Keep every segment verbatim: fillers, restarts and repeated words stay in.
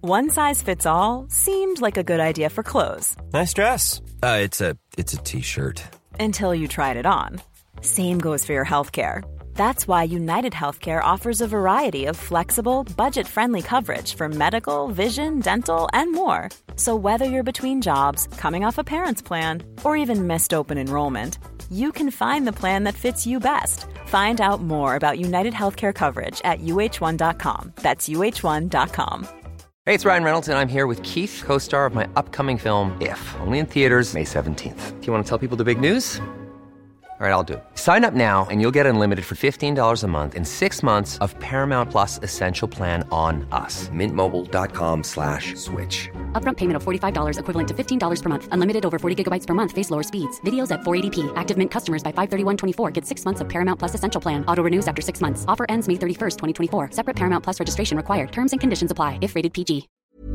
One size fits all seemed like a good idea for clothes. Nice dress. Uh, it's a it's a t-shirt. Until you tried it on. Same goes for your healthcare. That's why United Healthcare offers a variety of flexible, budget-friendly coverage for medical, vision, dental, and more. So whether you're between jobs, coming off a parent's plan, or even missed open enrollment, you can find the plan that fits you best. Find out more about United Healthcare coverage at U H one dot com. That's U H one dot com. Hey, it's Ryan Reynolds, and I'm here with Keith, co-star of my upcoming film, If, only in theaters May seventeenth. Do you want to tell people the big news? All right, I'll do it. Sign up now and you'll get unlimited for fifteen dollars a month and six months of Paramount Plus Essential Plan on us. Mint Mobile dot com slash switch. Upfront payment of forty-five dollars equivalent to fifteen dollars per month. Unlimited over forty gigabytes per month. Face lower speeds. Videos at four eighty p. Active Mint customers by five thirty-one twenty-four get six months of Paramount Plus Essential Plan. Auto renews after six months. Offer ends May thirty-first, twenty twenty-four. Separate Paramount Plus registration required. Terms and conditions apply if rated P G.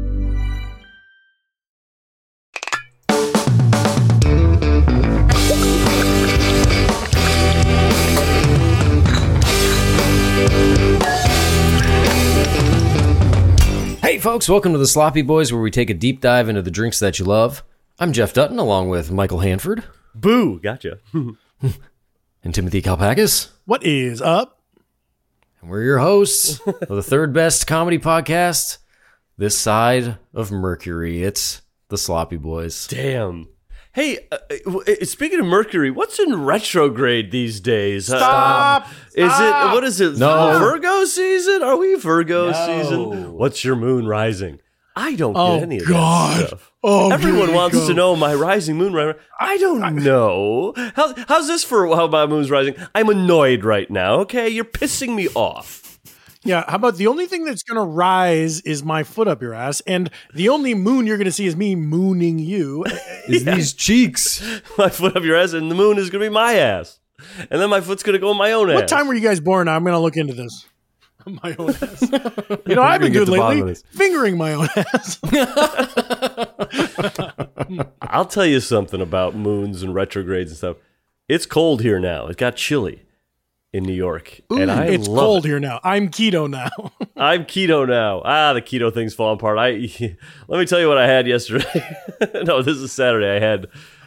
Hey folks, welcome to the Sloppy Boys, where we take a deep dive into the drinks that you love. I'm Jeff Dutton, along with Michael Hanford. Boo, gotcha. And Timothy Kalpakis. What is up? And we're your hosts of the third best comedy podcast this side of Mercury. It's the Sloppy Boys. Damn. Hey, uh, uh, speaking of Mercury, what's in retrograde these days? Stop! Uh, is Stop. it, what is it? No. Virgo season? Are we Virgo No. season? What's your moon rising? I don't Oh, get any of God. that stuff. Oh, Everyone here we wants go. to know my rising moon. ri- I don't know. How, how's this for how my moon's rising? I'm annoyed right now, okay? You're pissing me off. Yeah, how about the only thing that's going to rise is my foot up your ass, and the only moon you're going to see is me mooning you. Is these cheeks? My foot up your ass, and the moon is going to be my ass. And then my foot's going to go in my own ass. What time were you guys born? I'm going to look into this. My own ass. You know, I've been get good to the bottom of lately. this. Fingering my own ass. I'll tell you something about moons and retrogrades and stuff. It's cold here now. It got chilly in New York. Ooh, and I it's love cold it. here now. I'm keto now. I'm keto now. Ah, the keto thing's falling apart. I let me tell you what I had yesterday. No, this is Saturday. I had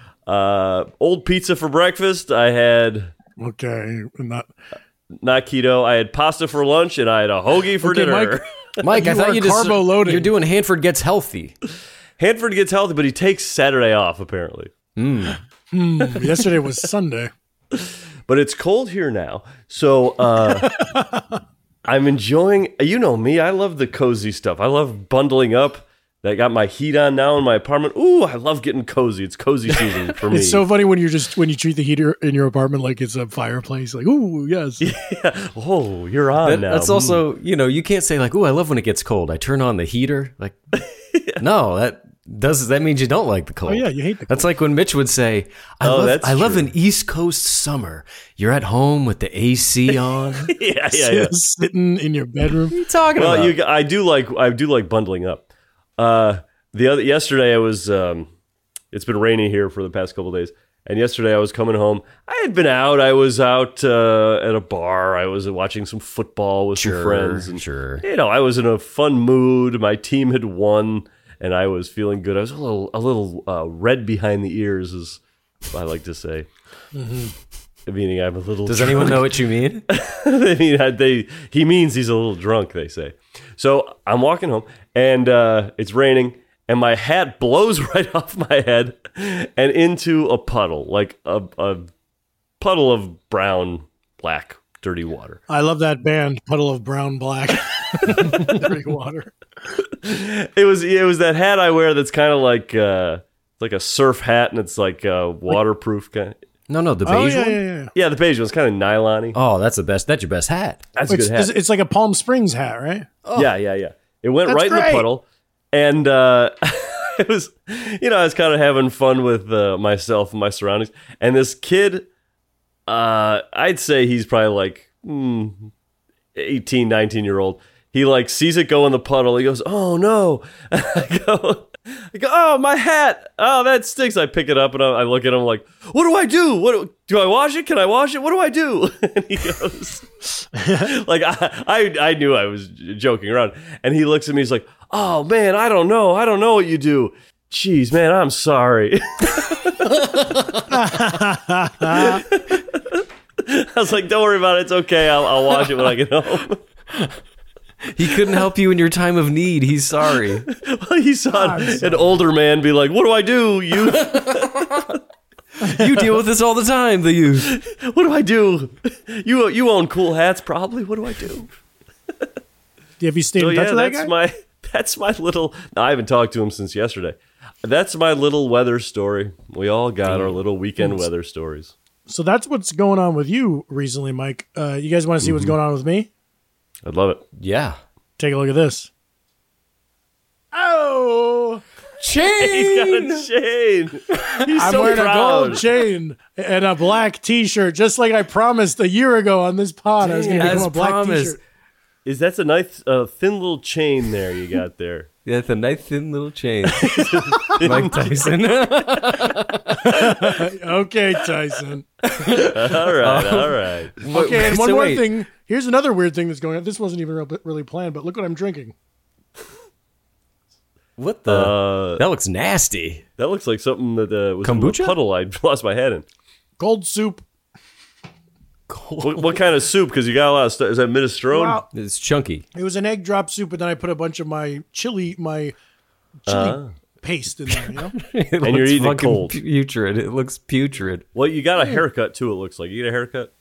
uh, old pizza for breakfast. I had Okay, not. not keto. I had pasta for lunch, and I had a hoagie for Okay, dinner. Mike. Mike, I You thought are you just carbo-loading. you're doing Hanford Gets Healthy. Hanford gets healthy, but he takes Saturday off apparently. Hmm, yesterday was Sunday. But it's cold here now, so uh, I'm enjoying. You know me, I love the cozy stuff. I love bundling up. I got my heat on now in my apartment. Ooh, I love getting cozy. It's cozy season for me. It's so funny when you're just when you treat the heater in your apartment like it's a fireplace. Like, ooh, yes. Yeah. Oh, you're on That- now. that's also, you know, you can't say like, "Ooh, I love when it gets cold. I turn on the heater." Like, no, that does that means you don't like the cold? Oh yeah, you hate the. That's like when Mitch would say, "I Oh, love, that's I love true. an East Coast summer. You're at home with the A C on." What yeah, yeah, yeah. Sitting in your bedroom. are you talking Well, about? you, I do like I do like bundling up. Uh, the other yesterday I was. Um, it's been rainy here for the past couple of days, and yesterday I was coming home. I had been out. I was out uh, at a bar. I was watching some football with Sure, some friends. And, sure. You know, I was in a fun mood. My team had won, and I was feeling good. I was a little a little uh, red behind the ears, as I like to say. Meaning I'm a little. Does drunk. anyone know what you mean? I mean, I- they he means he's a little drunk, they say. So I'm walking home, and uh, it's raining, and my hat blows right off my head and into a puddle, like a, a puddle of brown, black, dirty water. I love that band, Puddle of Brown Black. Dirty water. It was it was that hat I wear that's kind of like uh, it's like a surf hat, and it's like uh, waterproof kind. No, no, the Oh beige yeah, one. yeah, yeah. Yeah, the beige one's kind of nylon-y. Oh, that's the best. That's your best hat. That's a It's, good hat. it's like a Palm Springs hat, right? Yeah, yeah, yeah. It went That's right in great. the puddle, and uh, it was, you know, I was kind of having fun with uh, myself and my surroundings. And this kid, uh, I'd say he's probably like mm, eighteen, nineteen year old. He like sees it go in the puddle. He goes, "Oh no!" I go, I go, oh, my hat. Oh, that stinks. I pick it up and I, I look at him like, what do I do? What do I wash it? Can I wash it? What do I do? And he goes, like, I, I, I knew I was joking around. And he looks at me. He's like, oh, man, I don't know. I don't know what you do. Jeez, man, I'm sorry. I was like, don't worry about it. It's okay. I'll, I'll wash it when I get home. He couldn't help you in your time of need. He's sorry. Well, he saw an, an older man be like, what do I do, youth? You deal with this all the time, the youth. What do I do? You you own cool hats, probably. What do I do? Have you stayed So in touch yeah, with that that's guy? my that's my little. No, I haven't talked to him since yesterday. That's my little weather story. We all got our little weekend weather stories. So that's what's going on with you recently, Mike. Uh, you guys want to see what's going on with me? I'd love it. Yeah. Take a look at this. Oh, Chain! He's got a chain. He's I'm so wearing proud. a gold chain and a black T-shirt, just like I promised a year ago on this pod. I was going to As become a black promised. T-shirt. Is that's a nice uh, thin little chain there you got there? Yeah, it's a nice thin little chain. Mike Tyson. Okay, Tyson. all right, all right. Okay, and one So more wait. thing. Here's another weird thing that's going on. This wasn't even real, really planned, but look what I'm drinking. What the? Uh, that looks nasty. that looks like something that uh, was in Kombucha? the puddle I lost my head in. Gold soup. What, what kind of soup? Because you got a lot of stuff. Is that minestrone? Wow. It's chunky. It was an egg drop soup, and then I put a bunch of my chili, my chili paste in there, you know? It And you're looks eating it fucking cold. Putrid. It looks putrid. Well, you got a haircut too. It looks like you get a haircut.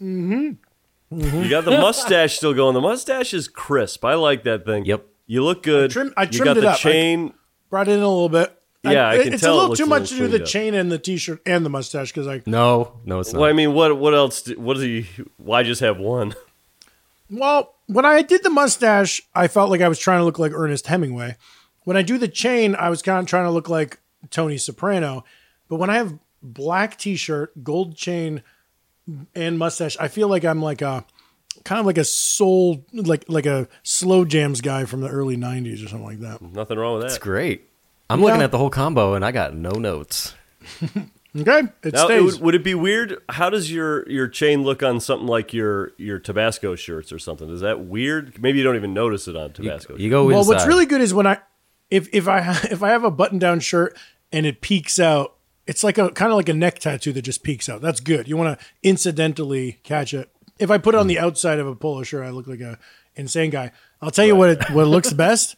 Mm-hmm. You got the mustache still going. The mustache is crisp. I like that thing. Yep. You look good. I trim- I you trimmed got it the up. I- chain. Brought it in a little bit. Yeah, I can it's tell a it little looks too a much little to do the cleaned up. chain and the T-shirt and the mustache because I. No, no, it's not. Well, I mean, what what else? Do, what does he? Why just have one? Well, when I did the mustache, I felt like I was trying to look like Ernest Hemingway. When I do the chain, I was kind of trying to look like Tony Soprano. But when I have black T-shirt, gold chain, and mustache, I feel like I'm like a kind of like a soul, like like a slow jams guy from the early nineties or something like that. Nothing wrong with It's that. great. I'm Yeah. looking at the whole combo and I got no notes. Okay, it Now, it stays. would, would it be weird? How does your, your chain look on something like your, your Tabasco shirts or something? Is that weird? Maybe you don't even notice it on Tabasco. You go well, inside. what's really good is when I, if if I if I have a button down shirt and it peeks out, it's like a kind of like a neck tattoo that just peeks out. That's good. You want to incidentally catch it. If I put it on the outside of a polo shirt, I look like a insane guy. I'll tell you what it what looks best.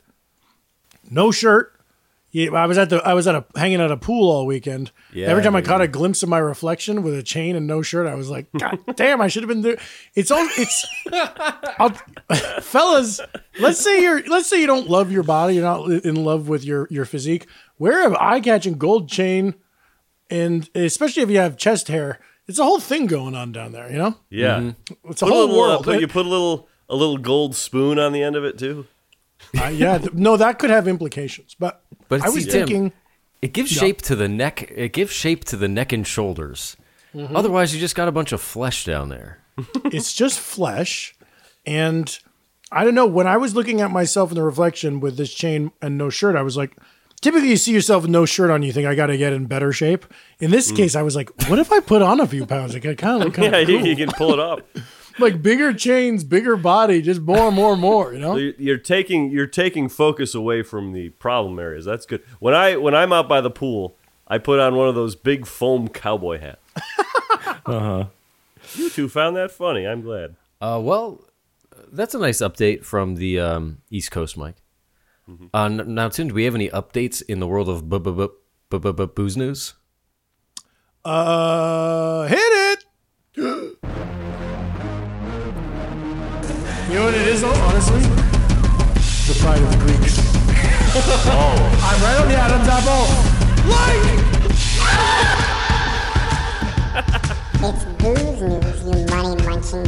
No shirt. Yeah, I was at the I was at a hanging at a pool all weekend. Yeah, Every time I baby. caught a glimpse of my reflection with a chain and no shirt, I was like, God damn, I should have been there. It's all it's I'll, fellas, let's say you're let's say you don't love your body, you're not in love with your your physique. Wear an eye-catching gold chain, and especially if you have chest hair, it's a whole thing going on down there, you know? Yeah. It's a Put a whole little, uh, world. put- you put a little a little gold spoon on the end of it too. Uh, yeah, th- no, that could have implications. But, But I was see, Tim, thinking, It gives Yeah. shape to the neck. It gives shape to the neck and shoulders. Mm-hmm. Otherwise, you just got a bunch of flesh down there. it's just flesh. And I don't know, when I was looking at myself in the reflection with this chain and no shirt, I was like, typically you see yourself with no shirt on, you think I got to get in better shape. In this case, I was like, what if I put on a few pounds? Like, I kind of look kind Yeah, of you, cool. you can pull it off. Like bigger chains, bigger body, just more and more and more, you know? So you're, you're taking you're taking focus away from the problem areas. That's good. When I when I'm out by the pool, I put on one of those big foam cowboy hats. Uh-huh. You two found that funny. I'm glad. Uh, well, that's a nice update from the um, East Coast, Mike. Uh, n- now, Tim, do we have any updates in the world of bu- bu- bu- bu- bu- bu- booze news? Uh, hit it! You know what it is, though, honestly? The pride of the Greeks. Oh. I'm right on the Adam's apple. Like! It's booze news, you money-munching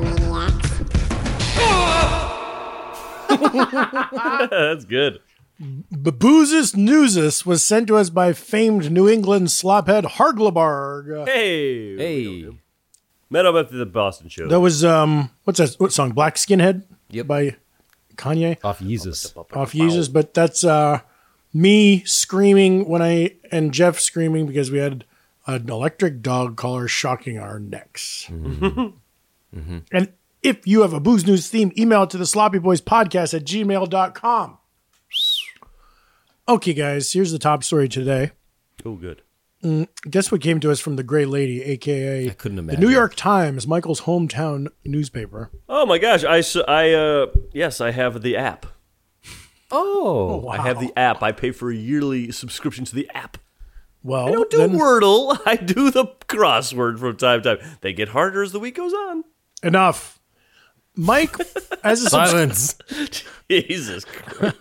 megalomaniacs. That's good. Baboozus Newsus was sent to us by famed New England slophead Harglabarg. Hey, Hey. met up after the Boston show. That was, um, what's that what song? Black Skinhead? Yep. By Kanye. Off Jesus. Off Yeezus, but that's, uh, me screaming when I and Jeff screaming because we had an electric dog collar shocking our necks. Mm-hmm. Mm-hmm. And if you have a Booze News theme, email it to the sloppy boys podcast at gmail dot com. Okay, guys, here's the top story today. Oh, good. Mm, guess what came to us from the Gray Lady, a k a. I couldn't the imagine. New York Times, Michael's hometown newspaper. Oh my gosh! I, s- I uh, yes, I have the app. Oh, wow. I have the app. I pay for a yearly subscription to the app. Well, I don't do then Wordle. I do the crossword from time to time. They get harder as the week goes on. enough. Mike, as a subs- silence. Jesus Christ.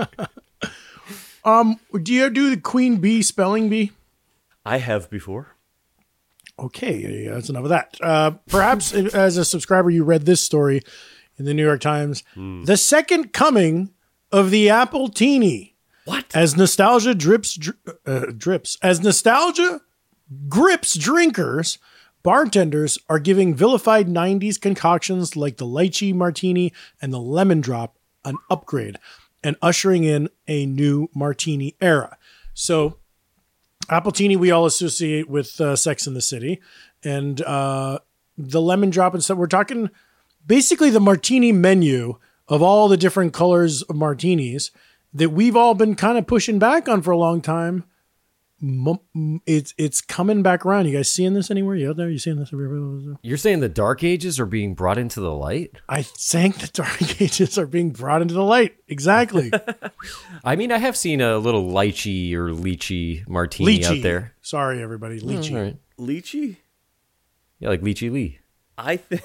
um, do you do the Queen Bee spelling bee? I have before. Okay, yeah, that's enough of that. Uh, perhaps as a subscriber, you read this story in the New York Times. Mm. The second coming of the Apple Teeny. What? As nostalgia drips, dri- uh, drips, as nostalgia grips drinkers, bartenders are giving vilified nineties concoctions like the lychee martini and the lemon drop an upgrade and ushering in a new martini era. So, Appletini we all associate with uh, Sex in the City, and uh, the lemon drop and stuff. We're talking basically the martini menu of all the different colors of martinis that we've all been kind of pushing back on for a long time. M- It's it's coming back around. You guys seeing this anywhere? You out there? You seeing this everywhere? You're saying the Dark Ages are being brought into the light? I think the Dark Ages are being brought into the light. Exactly. I mean, I have seen a little lychee or lychee martini Lychee. out there. Sorry, everybody. Lychee. All right. Lychee? Yeah, like lychee Lee. I think.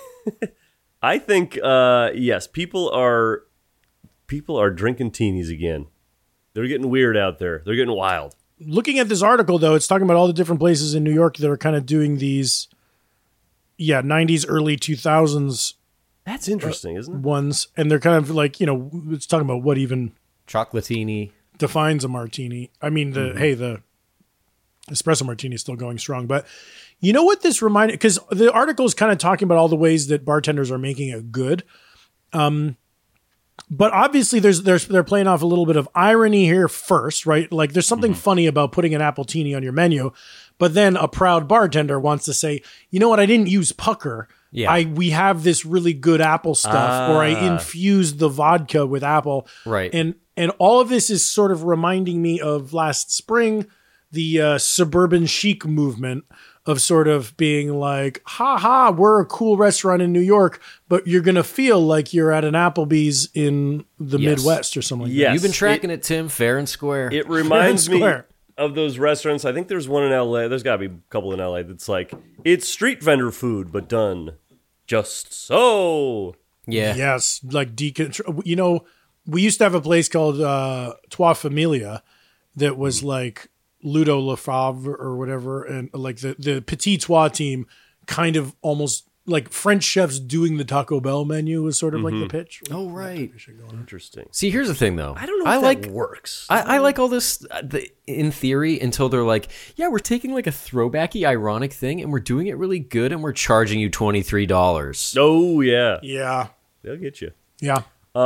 I think. Uh, yes, people are. People are drinking teenies again. They're getting weird out there. They're getting wild. Looking at this article, though, it's talking about all the different places in New York that are kind of doing these, yeah, nineties, early two thousands That's interesting, isn't it? ones. And they're kind of like, you know, it's talking about what even Chocolatini. defines a martini. I mean, the hey, the espresso martini is still going strong. But you know what this reminded? Because the article is kind of talking about all the ways that bartenders are making it good. Um, But obviously, there's there's they're playing off a little bit of irony here first, right? Like there's something funny about putting an Appletini on your menu, but then a proud bartender wants to say, you know what? I didn't use pucker. Yeah. I we have this really good apple stuff, or I infused the vodka with apple. Right. And and all of this is sort of reminding me of last spring, the uh, suburban chic movement of sort of being like, ha ha, we're a cool restaurant in New York, but you're going to feel like you're at an Applebee's in the Yes. Midwest or something like Yes. You've been tracking it, Tim, fair and square. It reminds me Square. of those restaurants. I think there's one in L A. There's got to be a couple in L A that's like, it's street vendor food, but done just so. yeah. that. Yes, like Deacon. You know, we used to have a place called uh, Trois Familia that was like Ludo Lefebvre or whatever, and like the, the Petit Trois team kind of almost like French chefs doing the Taco Bell menu was sort of like the pitch. Oh, right. Interesting. See, here's the thing, though. I don't know I if like, that works. I, I like all this uh, the, in theory until they're like, yeah, we're taking like a throwbacky, ironic thing and we're doing it really good and we're charging you twenty-three dollars. Oh, yeah. Yeah, They'll get you. yeah.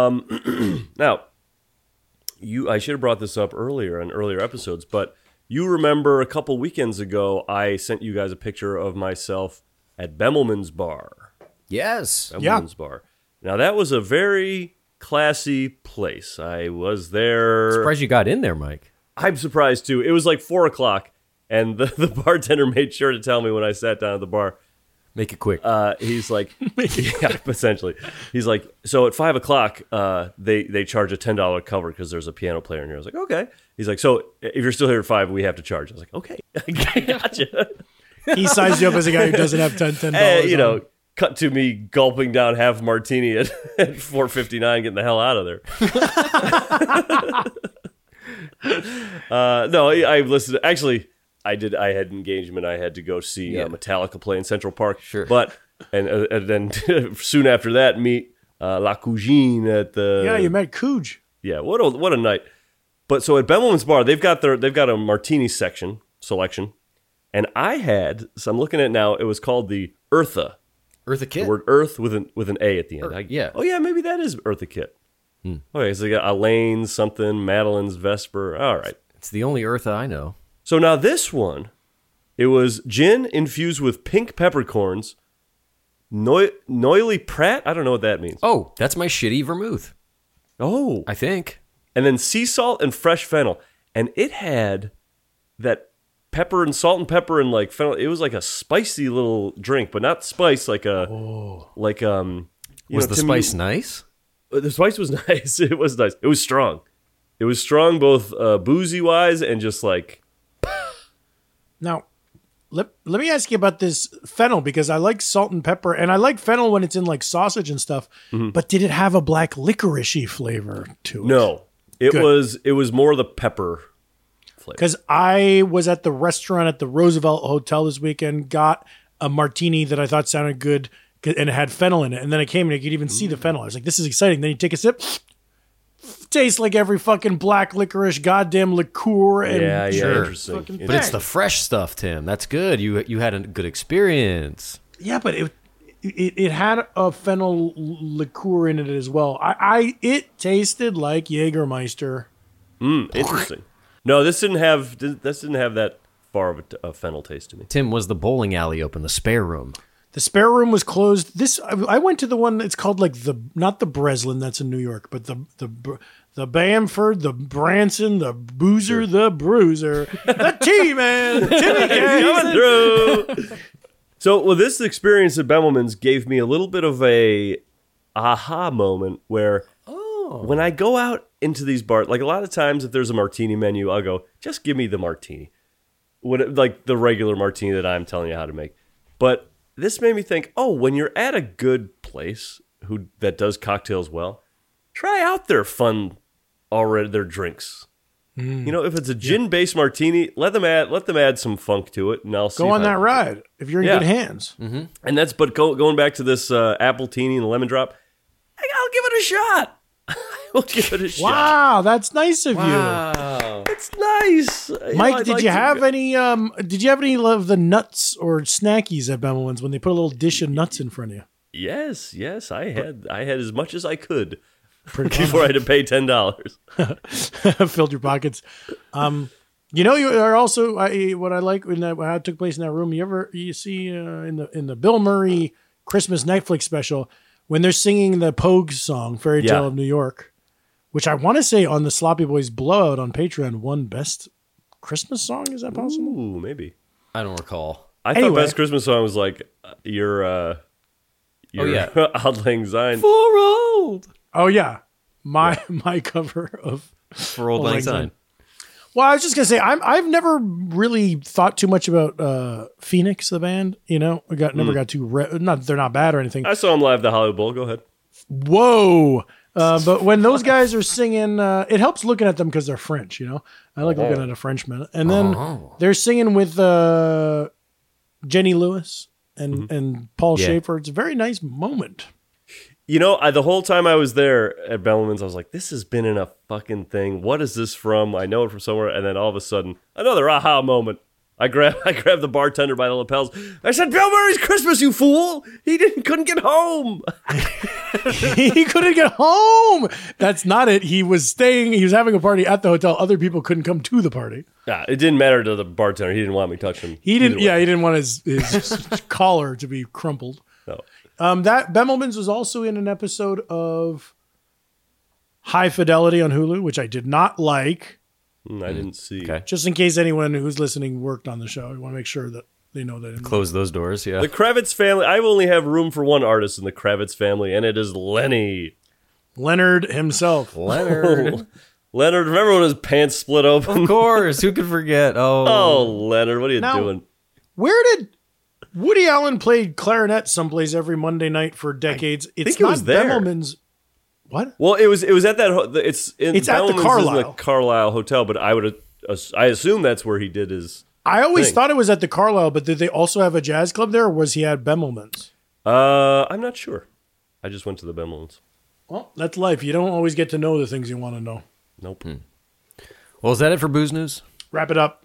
Now, you. I should have brought this up earlier in earlier episodes, but you remember a couple weekends ago, I sent you guys a picture of myself at Bemelman's Bar. Yes. Yeah. Bemelman's Bar. Now, that was a very classy place. I was there. Surprised you got in there, Mike. I'm surprised, too. It was like four o'clock, and the, the bartender made sure to tell me when I sat down at the bar. Make it quick. Uh, he's like, yeah, essentially. He's like, so at five o'clock, uh, they they charge a ten dollar cover because there's a piano player in here. I was like, okay. He's like, so if you're still here at five, we have to charge. I was like, okay, gotcha. He sized you up as a guy who doesn't have ten dollars. And, you know, cut to me gulping down half a martini at, at four fifty-nine, getting the hell out of there. uh, no, I, I listened. Actually, I did. I had engagement. I had to go see Yeah. uh, Metallica play in Central Park. Sure. But and uh, and then soon after that, meet uh, La Cougine at the Yeah, you met Cooge. yeah. What a what a night. But so at Bemelman's Bar, they've got their they've got a martini section selection, and I had. So I'm looking at it now. It was called the Eartha. Eartha Kitt. The word Earth with an with an A at the end. I, yeah. Oh yeah, maybe that is Eartha Kitt. Okay, so you got Elaine, something, Madeline's Vesper. All right. It's the only Eartha I know. So now this one, it was gin infused with pink peppercorns, Noy- Noily Pratt. I don't know what that means. Oh, that's my shitty vermouth. Oh. I think. And then sea salt and fresh fennel. And it had that pepper and salt and pepper and like fennel. It was like a spicy little drink, but not spice like a, oh. like, um, you Was know, the Tim, spice you- nice? The spice was nice. It was nice. It was strong. It was strong both uh, boozy wise and just like. Now, let, let me ask you about this fennel, because I like salt and pepper, and I like fennel when it's in like sausage and stuff. Mm-hmm. But did it have a black licorice-y flavor to it? No, it Good. was it was more the pepper flavor. Because I was at the restaurant at the Roosevelt Hotel this weekend, got a martini that I thought sounded good, and it had fennel in it. And then I came and I could even see the fennel. I was like, this is exciting. Then you take a sip, tastes like every fucking black licorice goddamn liqueur. And Yeah, yeah, Sure. interesting. Fucking- But it's Hey. the fresh stuff, Tim. That's good. You you had a good experience. Yeah, but it, it it had a fennel liqueur in it as well. I, I it tasted like Jägermeister. Mm, interesting. No, this didn't have this didn't have that far of a, t- a fennel taste to me. Tim, was the bowling alley open? The spare room? The spare room was closed. This I, I went to the one that's called like the not the Breslin, that's in New York, but the the the Bamford, the Branson, the Boozer, the Bruiser, the T Man, Timmy K. Coming through. So, well, this experience at Bemelman's gave me a little bit of a aha moment where when I go out into these bars, like a lot of times if there's a martini menu, I'll go, just give me the martini. What, like the regular martini that I'm telling you how to make. But this made me think, oh, when you're at a good place who that does cocktails well, try out their fun already their drinks. Mm. You know, if it's a gin-based martini, let them add let them add some funk to it, and I'll see Go on how- that ride if you're in Yeah. good hands. And that's but go, going back to this uh, apple teeny and the lemon drop, I- I'll give it a shot. I'll give it a shot. Wow, that's nice of Wow. It's nice. You know, Mike, I'd did like you to- have any? Um, did you have any of the nuts or snackies at Bemelman's when they put a little dish of nuts in front of you? Yes, yes, I had I had as much as I could before I had to pay ten dollars. Filled your pockets. Um, you know, you are also I, what I like when that how it took place in that room. You ever you see uh, in the in the Bill Murray Christmas Netflix special when they're singing the Pogues song "Fairy Tale Yeah. of New York," which I want to say on the Sloppy Boys Blowout on Patreon won best Christmas song. Is that possible? Ooh, maybe. I don't recall. I thought Anyway. best Christmas song was like uh, your uh, your yeah. Auld Lang Syne. For old. Oh yeah, my my cover of For old Auld Lang lang Syne. syne. Well, I was just gonna say I'm I've never really thought too much about uh, Phoenix, the band. You know, I got never got too re- not they're not bad or anything. I saw him live at the Hollywood Bowl. Go ahead. Whoa! Uh, but when those guys are singing, uh, it helps looking at them because they're French. You know, I like looking at a Frenchman, and then they're singing with uh, Jenny Lewis and and Paul Yeah. Schaefer. It's a very nice moment. You know, I, the whole time I was there at Bemelman's, I was like, this has been in a fucking thing. What is this from? I know it from somewhere. And then all of a sudden, another aha moment. I grab, I grabbed the bartender by the lapels. I said, Bill Murray's Christmas, you fool! He didn't, couldn't get home. He couldn't get home. That's not it. He was staying. He was having a party at the hotel. Other people couldn't come to the party. Nah, it didn't matter to the bartender. He didn't want me touching him. He didn't. Either way. Yeah, he didn't want his his collar to be crumpled. No. Um, that Bemelman's was also in an episode of High Fidelity on Hulu, which I did not like. Mm, I didn't see. Okay. Just in case anyone who's listening worked on the show, I want to make sure that they know that. Close those doors, yeah. The Kravitz family, I only have room for one artist in the Kravitz family, and it is Lenny. Leonard himself. Leonard. Leonard, remember when his pants split open? Of course. Who could forget? Oh. Oh, Leonard, what are you Now- doing? Where did Woody Allen played clarinet someplace every Monday night for decades? It's think it not was there. Bemelman's. What? Well, it was it was at that ho- it's in It's at the Bemelman's is Carlisle. Carlisle Hotel, but I would as- I assume that's where he did his. I always thing. thought it was at the Carlisle, but did they also have a jazz club there, or was he at Bemelman's? Uh, I'm not sure. I just went to the Bemelman's. Well, that's life. You don't always get to know the things you want to know. Nope. Well, is that it for Booze News? Wrap it up.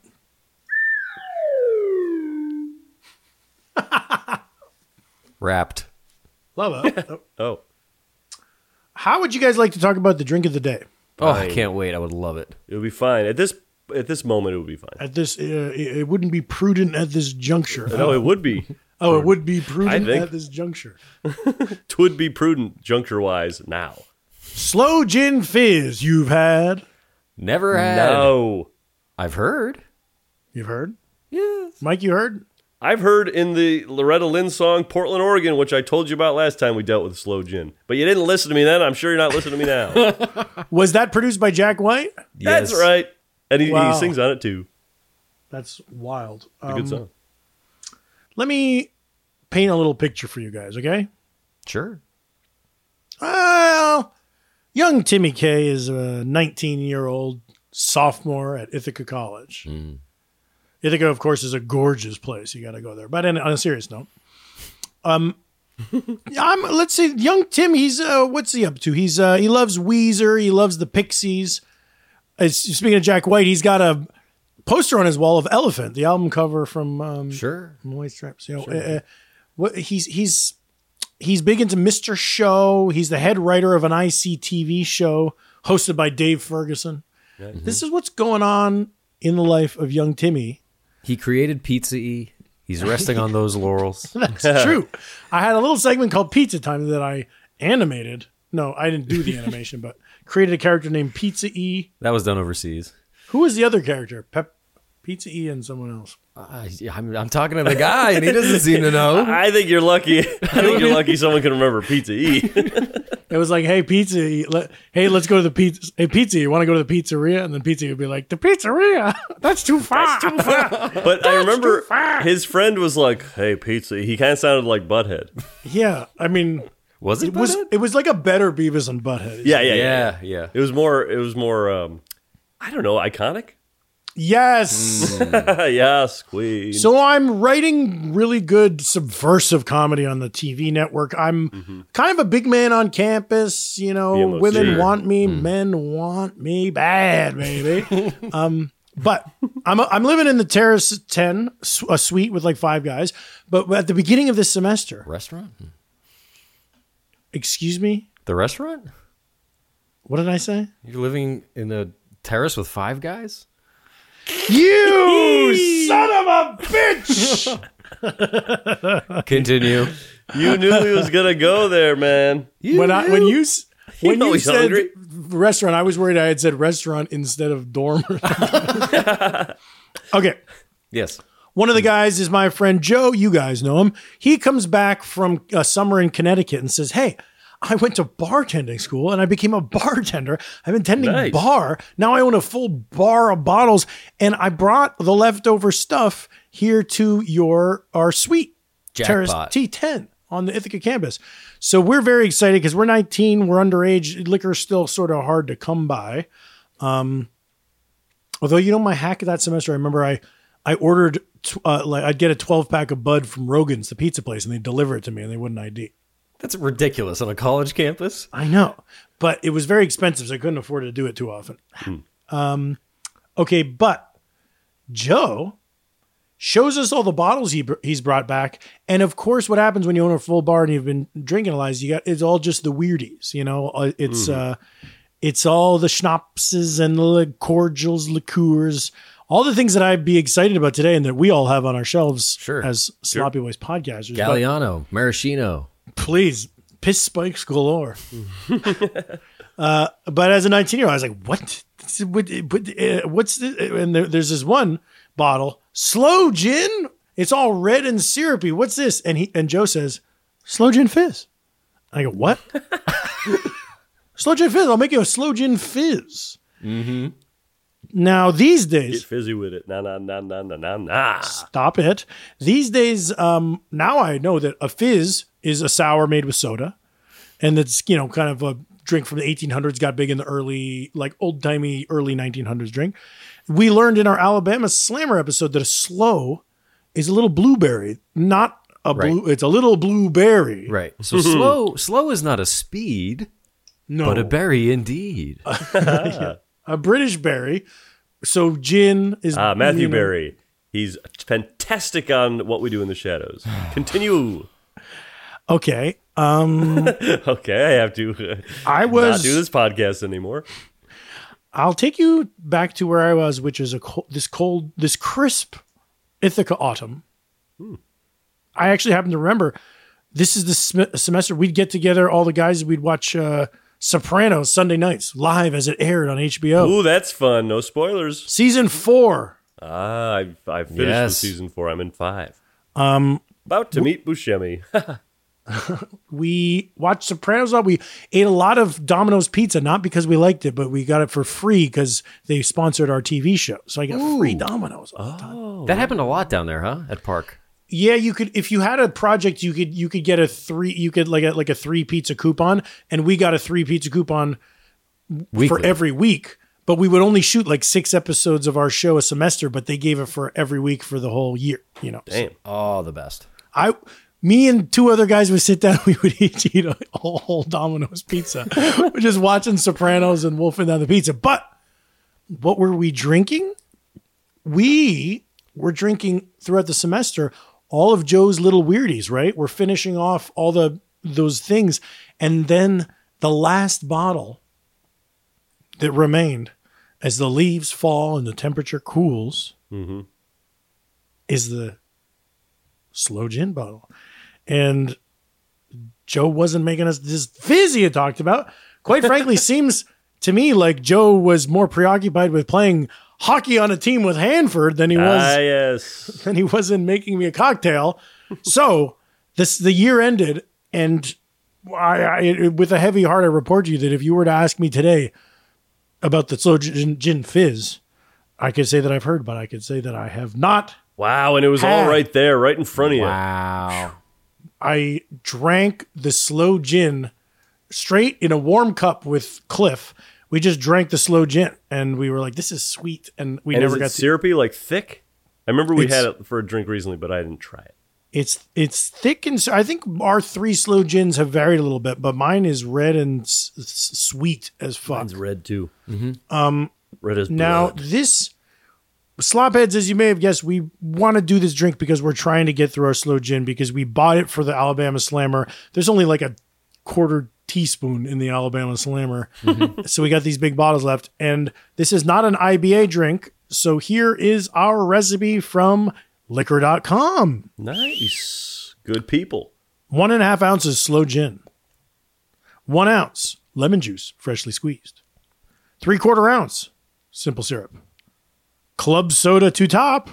Wrapped. Love it. Oh, How would you guys like to talk about the drink of the day? Oh, I can't wait. I would love it. It would be fine. At this at this moment, it would be fine. At this, uh, it, it wouldn't be prudent at this juncture. No, it would be. Oh, it would be prudent I think. at this juncture. It would be prudent juncture-wise now. Slow gin fizz you've had. Never had. No. I've heard. You've heard? Yes. Mike, you heard? I've heard in the Loretta Lynn song Portland, Oregon, which I told you about last time we dealt with slow gin. But you didn't listen to me then. I'm sure you're not listening to me now. Was that produced by Jack White? That's Yes. right. And he, Wow. he sings on it too. That's wild. It's a good song. Let me paint a little picture for you guys, okay? Sure. Well, young Timmy K is a nineteen-year-old sophomore at Ithaca College. Ithaca, of course, is a gorgeous place. You got to go there. But on a serious note, um, I'm let's say young Tim. He's uh, what's he up to? He's uh, he loves Weezer. He loves the Pixies. Uh, speaking of Jack White, he's got a poster on his wall of Elephant, the album cover from um, Sure. from White Stripes. You know, uh, uh, what he's he's he's big into Mister Show. He's the head writer of an I C T V show hosted by Dave Ferguson. This is what's going on in the life of young Timmy. He created Pizza E. He's resting on those laurels. That's true. I had a little segment called Pizza Time that I animated. No, I didn't do the animation, but created a character named Pizza E. That was done overseas. Who was the other character? Pep, Pizza E and someone else. Uh, yeah, I'm, I'm talking to the guy, and he doesn't seem to know. I think you're lucky. I think you're lucky someone can remember Pizza E. It was like, hey, Pizza E, let, hey, let's go to the pizza. Hey, Pizza E, you want to go to the pizzeria? And then Pizza E would be like, the pizzeria? That's too far. That's too far. But I remember his friend was like, hey, Pizza E. He kind of sounded like Butthead. Yeah, I mean, Was it? it was Butthead? it was like a better Beavis and Butthead. Yeah, yeah, yeah. Yeah, yeah. It was more, it was more, um, I don't know, iconic? Yes. Yes, Queen. So I'm writing really good subversive comedy on the T V network. I'm kind of a big man on campus. You know, B M O C. women Sure. want me, men want me bad, baby. um, but I'm I'm living in the Terrace ten, s- a suite with like five guys. But at the beginning of this semester, Restaurant? excuse me, The restaurant? what did I say? You're living in a terrace with five guys? You son of a bitch! Continue. You knew he was going to go there, man. when I when you s- when know you he's said hungry. restaurant, I was worried I had said restaurant instead of dorm. Okay. Yes. One of the guys is my friend Joe. You guys know him. He comes back from a summer in Connecticut and says, hey, I went to bartending school and I became a bartender. I've been tending Nice. bar. Now I own a full bar of bottles and I brought the leftover stuff here to your our suite, Terrace Jackpot. T ten on the Ithaca campus. So we're very excited because we're nineteen, we're underage. Liquor's still sort of hard to come by. Um, although, you know, my hack that semester, I remember I I ordered, tw- uh, like I'd get a twelve pack of Bud from Rogan's, the pizza place, and they'd deliver it to me and they wouldn't I D. That's ridiculous on a college campus. I know, but it was very expensive, so I couldn't afford to do it too often. Um, okay, but Joe shows us all the bottles he br- he's brought back, and of course, what happens when you own a full bar and you've been drinking a lot is you got it's all just the weirdies, you know. Uh, It's uh, it's all the schnapses and the cordials, liqueurs, all the things that I'd be excited about today, and that we all have on our shelves Sure. as Sloppy Boys podcasters. But Galliano, Maraschino. please, piss spikes galore. uh, but as a nineteen-year-old, I was like, "What? What- what- uh, What's this?" And there, there's this one bottle, slow gin. It's all red and syrupy. What's this? And he and Joe says, "Slow gin fizz." I go, "What?" Slow gin fizz. I'll make you a slow gin fizz. Mm-hmm. Now these Get days, fizzy with it. Nah, nah, nah, nah, nah, nah, nah. stop it. These days, um, now I know that a fizz is a sour made with soda, and that's, you know, kind of a drink from the eighteen hundreds, got big in the early, like old timey early nineteen hundreds drink. We learned in our Alabama Slammer episode that a slow is a little blueberry, not a blue. Right. It's a little blueberry. Right. So slow slow is not a speed, No, but a berry indeed. a British berry. So gin is Ah, Matthew you know, Berry. He's fantastic on What We Do in the Shadows. Continue. Okay. Okay, I have to uh, I not was. do this podcast anymore. I'll take you back to where I was, which is a co- this cold, this crisp Ithaca autumn. Hmm. I actually happen to remember this is the sm- semester we'd get together, all the guys, we'd watch uh, Sopranos Sunday nights live as it aired on H B O. Ooh, that's fun. No spoilers. Season four. Ah, I I finished Yes. with season four. I'm in five. Um, about to meet Buscemi. We watched Sopranos. We ate a lot of Domino's pizza, not because we liked it, but we got it for free because they sponsored our T V show. So I got free Domino's all the time. That happened a lot down there, huh? At Park. Yeah, you could if you had a project, you could you could get a three you could like a like a three pizza coupon, and we got a three pizza coupon Weekly. for every week. But we would only shoot like six episodes of our show a semester, but they gave it for every week for the whole year. You know, Damn. Oh, the best. I, me and two other guys would sit down. We would each eat a whole, whole Domino's pizza. We're just watching Sopranos and wolfing down the pizza. But what were we drinking? We were drinking throughout the semester all of Joe's Little Weirdies. Right, we're finishing off all the those things, and then the last bottle that remained, as the leaves fall and the temperature cools, is the slow gin bottle. And Joe wasn't making us this fizz he had talked about. Quite frankly, seems to me like Joe was more preoccupied with playing hockey on a team with Hanford than he was Ah, yes. than he was in making me a cocktail. So this the year ended, and I, I with a heavy heart I report to you that if you were to ask me today about the slow gin, gin fizz, I could say that I've heard, but I could say that I have not. Wow, and it was all Had. right there, right in front of you. Wow. I drank the slow gin straight in a warm cup with Cliff. We just drank the slow gin, and we were like, "This is sweet," and we And never is it got to. syrupy, like thick? I remember we It's- had it for a drink recently, but I didn't try it. It's it's thick and s- I think our three slow gins have varied a little bit, but mine is red and s- s- sweet as fuck. Mine's red too. Mm-hmm. Um, red as Now, blood. this Slopheads, as you may have guessed, we want to do this drink because we're trying to get through our slow gin because we bought it for the Alabama Slammer. There's only like a quarter teaspoon in the Alabama Slammer. So we got these big bottles left. And this is not an I B A drink. So here is our recipe from liquor dot com. Nice. Good people. One and a half ounces slow gin. One ounce lemon juice, freshly squeezed. Three quarter ounce simple syrup. Club soda to top.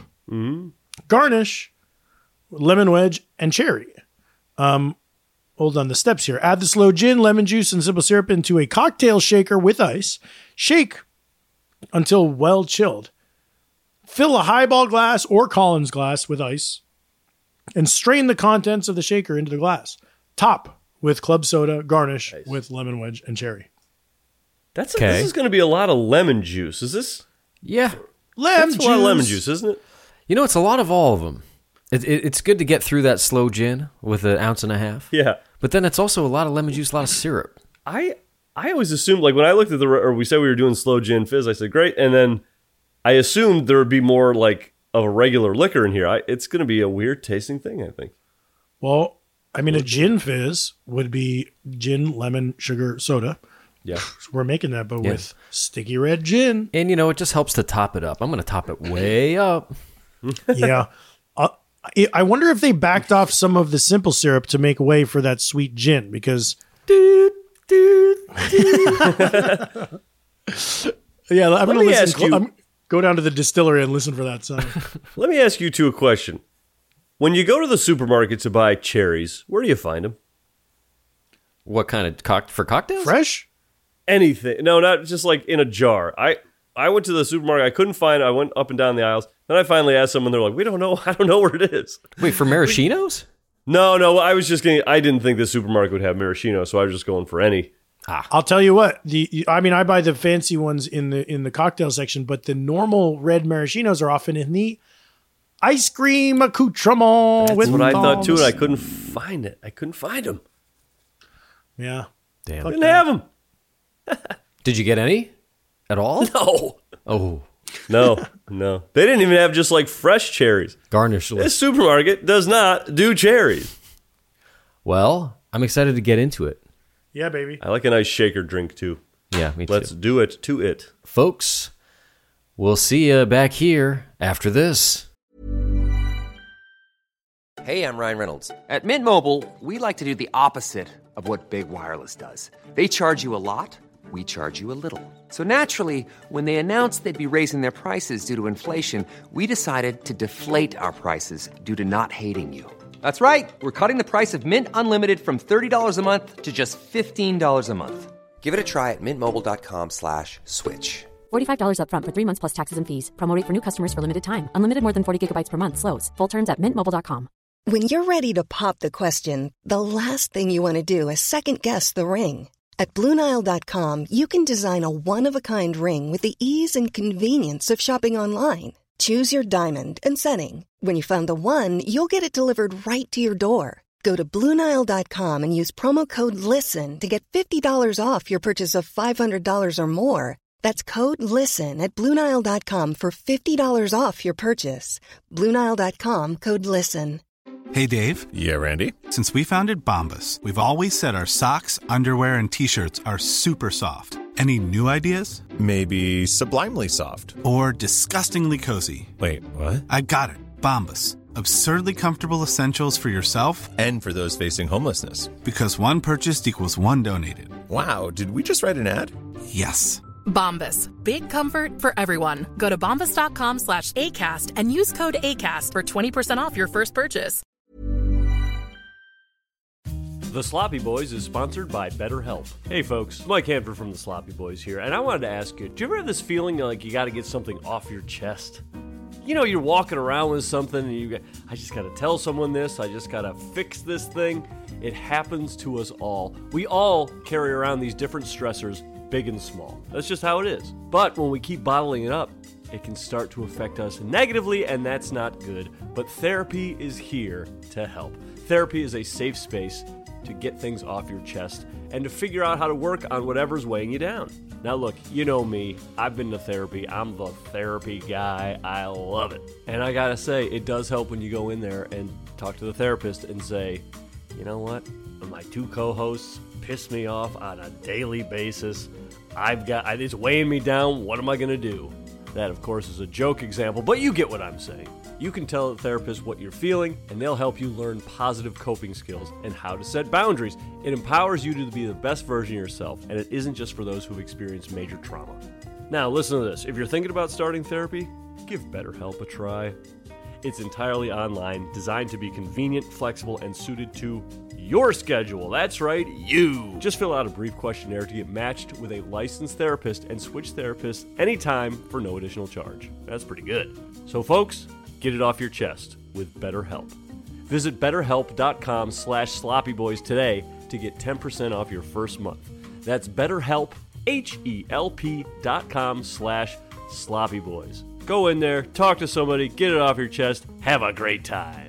Garnish, lemon wedge, and cherry. Um, hold on the steps here. Add the slow gin, lemon juice, and simple syrup into a cocktail shaker with ice. Shake until well chilled. Fill a highball glass or Collins glass with ice and strain the contents of the shaker into the glass. Top with club soda, garnish with lemon wedge and cherry. That's Okay. This is going to be a lot of lemon juice. Is this? Yeah. Lemon That's a lot of lemon juice, isn't it? You know, it's a lot of all of them. It, it, it's good to get through that slow gin with an ounce and a half. Yeah. But then it's also a lot of lemon juice, a lot of syrup. I I always assumed, like when I looked at the, or we said we were doing slow gin fizz, I said great, and then I assumed there would be more like of a regular liquor in here. I, it's going to be a weird tasting thing, I think. Well, I mean, a gin fizz would be gin, lemon, sugar, soda. Yeah. So we're making that, but Yeah. with sticky red gin. And, you know, it just helps to top it up. I'm going to top it way up. Yeah. Uh, I- I wonder if they backed off some of the simple syrup to make way for that sweet gin because. Yeah, I'm going to me listen. ask clo- you- I'm, go down to the distillery and listen for that sound. Let me ask you two a question. When you go to the supermarket to buy cherries, where do you find them? What kind of cock for cocktails? Fresh? Anything. No, not just like in a jar. I, I went to the supermarket. I couldn't find it. I went up and down the aisles. Then I finally asked someone. They're like, we don't know. I don't know where it is. Wait, for maraschinos? No, no. I was just getting, I didn't think the supermarket would have maraschino, so I was just going for any. I'll tell you what. The I mean, I buy the fancy ones in the in the cocktail section, but the normal red maraschinos are often in the ice cream accoutrement. That's with what I thought too, and I thongs. couldn't find it. I couldn't find them. Yeah. Damn. Didn't have them. Did you get any at all? No. Oh, No, no. They didn't even have just like fresh cherries. garnish. This supermarket does not do cherries. Well, I'm excited to get into it. Yeah, baby. I like a nice shaker drink too. Yeah, me too. Let's do it to it. Folks, we'll see you back here after this. Hey, I'm Ryan Reynolds. At Mint Mobile, we like to do the opposite of what Big Wireless does. They charge you a lot, we charge you a little. So naturally, when they announced they'd be raising their prices due to inflation, we decided to deflate our prices due to not hating you. That's right. We're cutting the price of Mint Unlimited from thirty dollars a month to just fifteen dollars a month. Give it a try at mintmobile.com slash switch. forty-five dollars up front for three months plus taxes and fees. Promo rate for new customers for limited time. Unlimited more than forty gigabytes per month. Slows full terms at mint mobile dot com. When you're ready to pop the question, the last thing you want to do is second-guess the ring. At Blue Nile dot com, you can design a one-of-a-kind ring with the ease and convenience of shopping online. Choose your diamond and setting. When you find the one, you'll get it delivered right to your door. Go to Blue Nile dot com and use promo code LISTEN to get fifty dollars off your purchase of five hundred dollars or more. That's code LISTEN at Blue Nile dot com for fifty dollars off your purchase. Blue Nile dot com, code LISTEN. Hey, Dave. Yeah, Randy. Since we founded Bombas, we've always said our socks, underwear, and T-shirts are super soft. Any new ideas? Maybe sublimely soft. Or disgustingly cozy. Wait, what? I got it. Bombas. Absurdly comfortable essentials for yourself and for those facing homelessness. Because one purchased equals one donated. Wow, did we just write an ad? Yes. Bombas. Big comfort for everyone. Go to bombas.com slash ACAST and use code ACAST for twenty percent off your first purchase. The Sloppy Boys is sponsored by BetterHelp. Hey folks, Mike Hanford from The Sloppy Boys here, and I wanted to ask you, do you ever have this feeling like you got to get something off your chest? You know, you're walking around with something and you go, I just got to tell someone this, I just got to fix this thing. It happens to us all. We all carry around these different stressors, big and small. That's just how it is. But when we keep bottling it up, it can start to affect us negatively, and that's not good. But therapy is here to help. Therapy is a safe space to get things off your chest and to figure out how to work on whatever's weighing you down. Now look, you know me, I've been to therapy, I'm the therapy guy, I love it. And I gotta say, it does help when you go in there and talk to the therapist and say, you know what, my two co-hosts piss me off on a daily basis, I've got, it's weighing me down, what am I gonna do? That of course is a joke example, but you get what I'm saying. You can tell the therapist what you're feeling, and they'll help you learn positive coping skills and how to set boundaries. It empowers you to be the best version of yourself, and it isn't just for those who've experienced major trauma. Now, listen to this. If you're thinking about starting therapy, give BetterHelp a try. It's entirely online, designed to be convenient, flexible, and suited to your schedule. That's right, you. Just fill out a brief questionnaire to get matched with a licensed therapist and switch therapists anytime for no additional charge. That's pretty good. So, folks, get it off your chest with BetterHelp. Visit betterhelp.com slash sloppyboys today to get ten percent off your first month. That's BetterHelp, H-E-L-P dot com slash sloppyboys. Go in there, talk to somebody, get it off your chest, have a great time.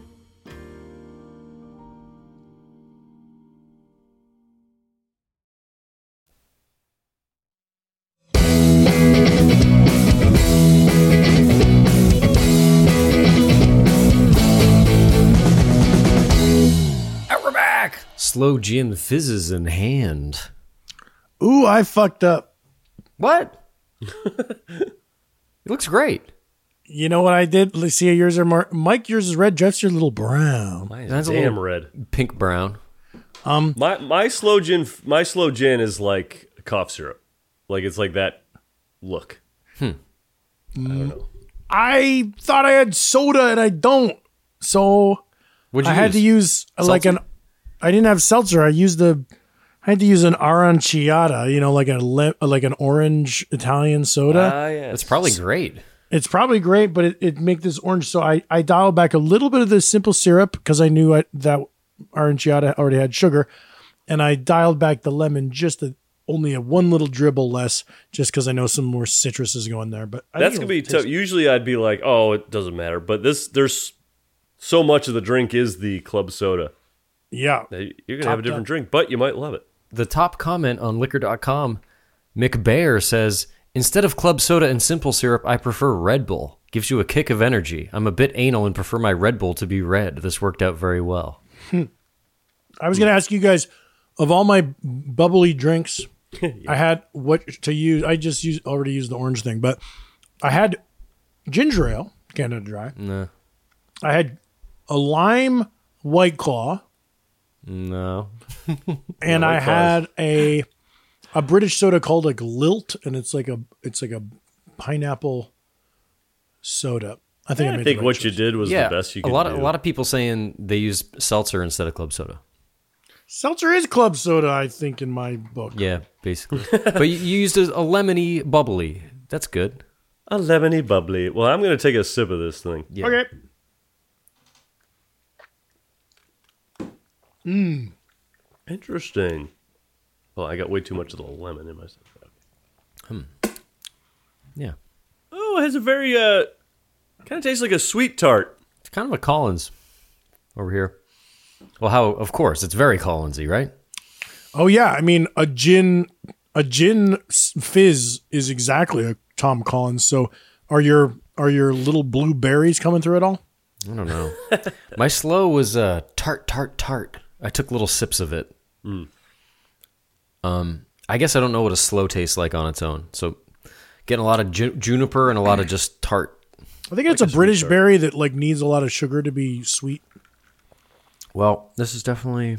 Slow gin fizzes in hand. Ooh, I fucked up. What? It looks great. You know what I did? Let's see, yours are more. Mike, yours is red. Jeff's your little brown. That's damn red, pink brown. Um, my my slow gin, my slow gin is like cough syrup. Like it's like that look. Hmm. I don't know. I thought I had soda and I don't, so What'd you I had use? to use uh, like an. I didn't have seltzer. I used the. I had to use an aranciata, you know, like a le- like an orange Italian soda. Ah, yes. It's probably great. It's probably great, but it, it make this orange. So I, I dialed back a little bit of the simple syrup because I knew I, that aranciata already had sugar, and I dialed back the lemon just a, only a one little dribble less, just because I know some more citrus is going there. But I That's think gonna it'll be tough. taste- Usually, I'd be like, "Oh, it doesn't matter." But this, there's so much of the drink is the club soda. Yeah, that you're gonna Top have a different down. drink, but you might love it. The top comment on liquor dot com, Mick Bayer says, instead of club soda and simple syrup, I prefer Red Bull. Gives you a kick of energy. I'm a bit anal and prefer my Red Bull to be red. This worked out very well. I was going to ask you guys, of all my bubbly drinks, yeah. I had what to use. I just used, already used the orange thing, but I had ginger ale, Canada Dry. No. I had a lime White Claw. No. And no I Claws. had a a British soda called like Lilt, and it's like a it's like a pineapple soda. I think yeah, I, made I think the right what choice. you did was Yeah, the best you a could lot do. of a lot of people saying they use seltzer instead of club soda. Seltzer is club soda, I think, in my book. Yeah, basically. But you you used a, a lemony bubbly. That's good. A lemony bubbly. Well, I'm going to take a sip of this thing. Yeah. Okay. Mmm. Interesting. Well, I got way too much of the lemon in my stuff. Hmm. Yeah. Oh, it has a very, uh, kind of tastes like a sweet tart. It's kind of a Collins over here. Well, how? Of course, it's very Collinsy, right? Oh yeah, I mean a gin, a gin fizz is exactly a Tom Collins. So, are your are your little blue berries coming through at all? I don't know. My slow was uh, tart, tart, tart. I took little sips of it. Mm. Um, I guess I don't know what a slow tastes like on its own. So, getting a lot of ju- juniper and a lot of just tart. I think it's Like a, a British sweet tart. berry that like needs a lot of sugar to be sweet. Well, this is definitely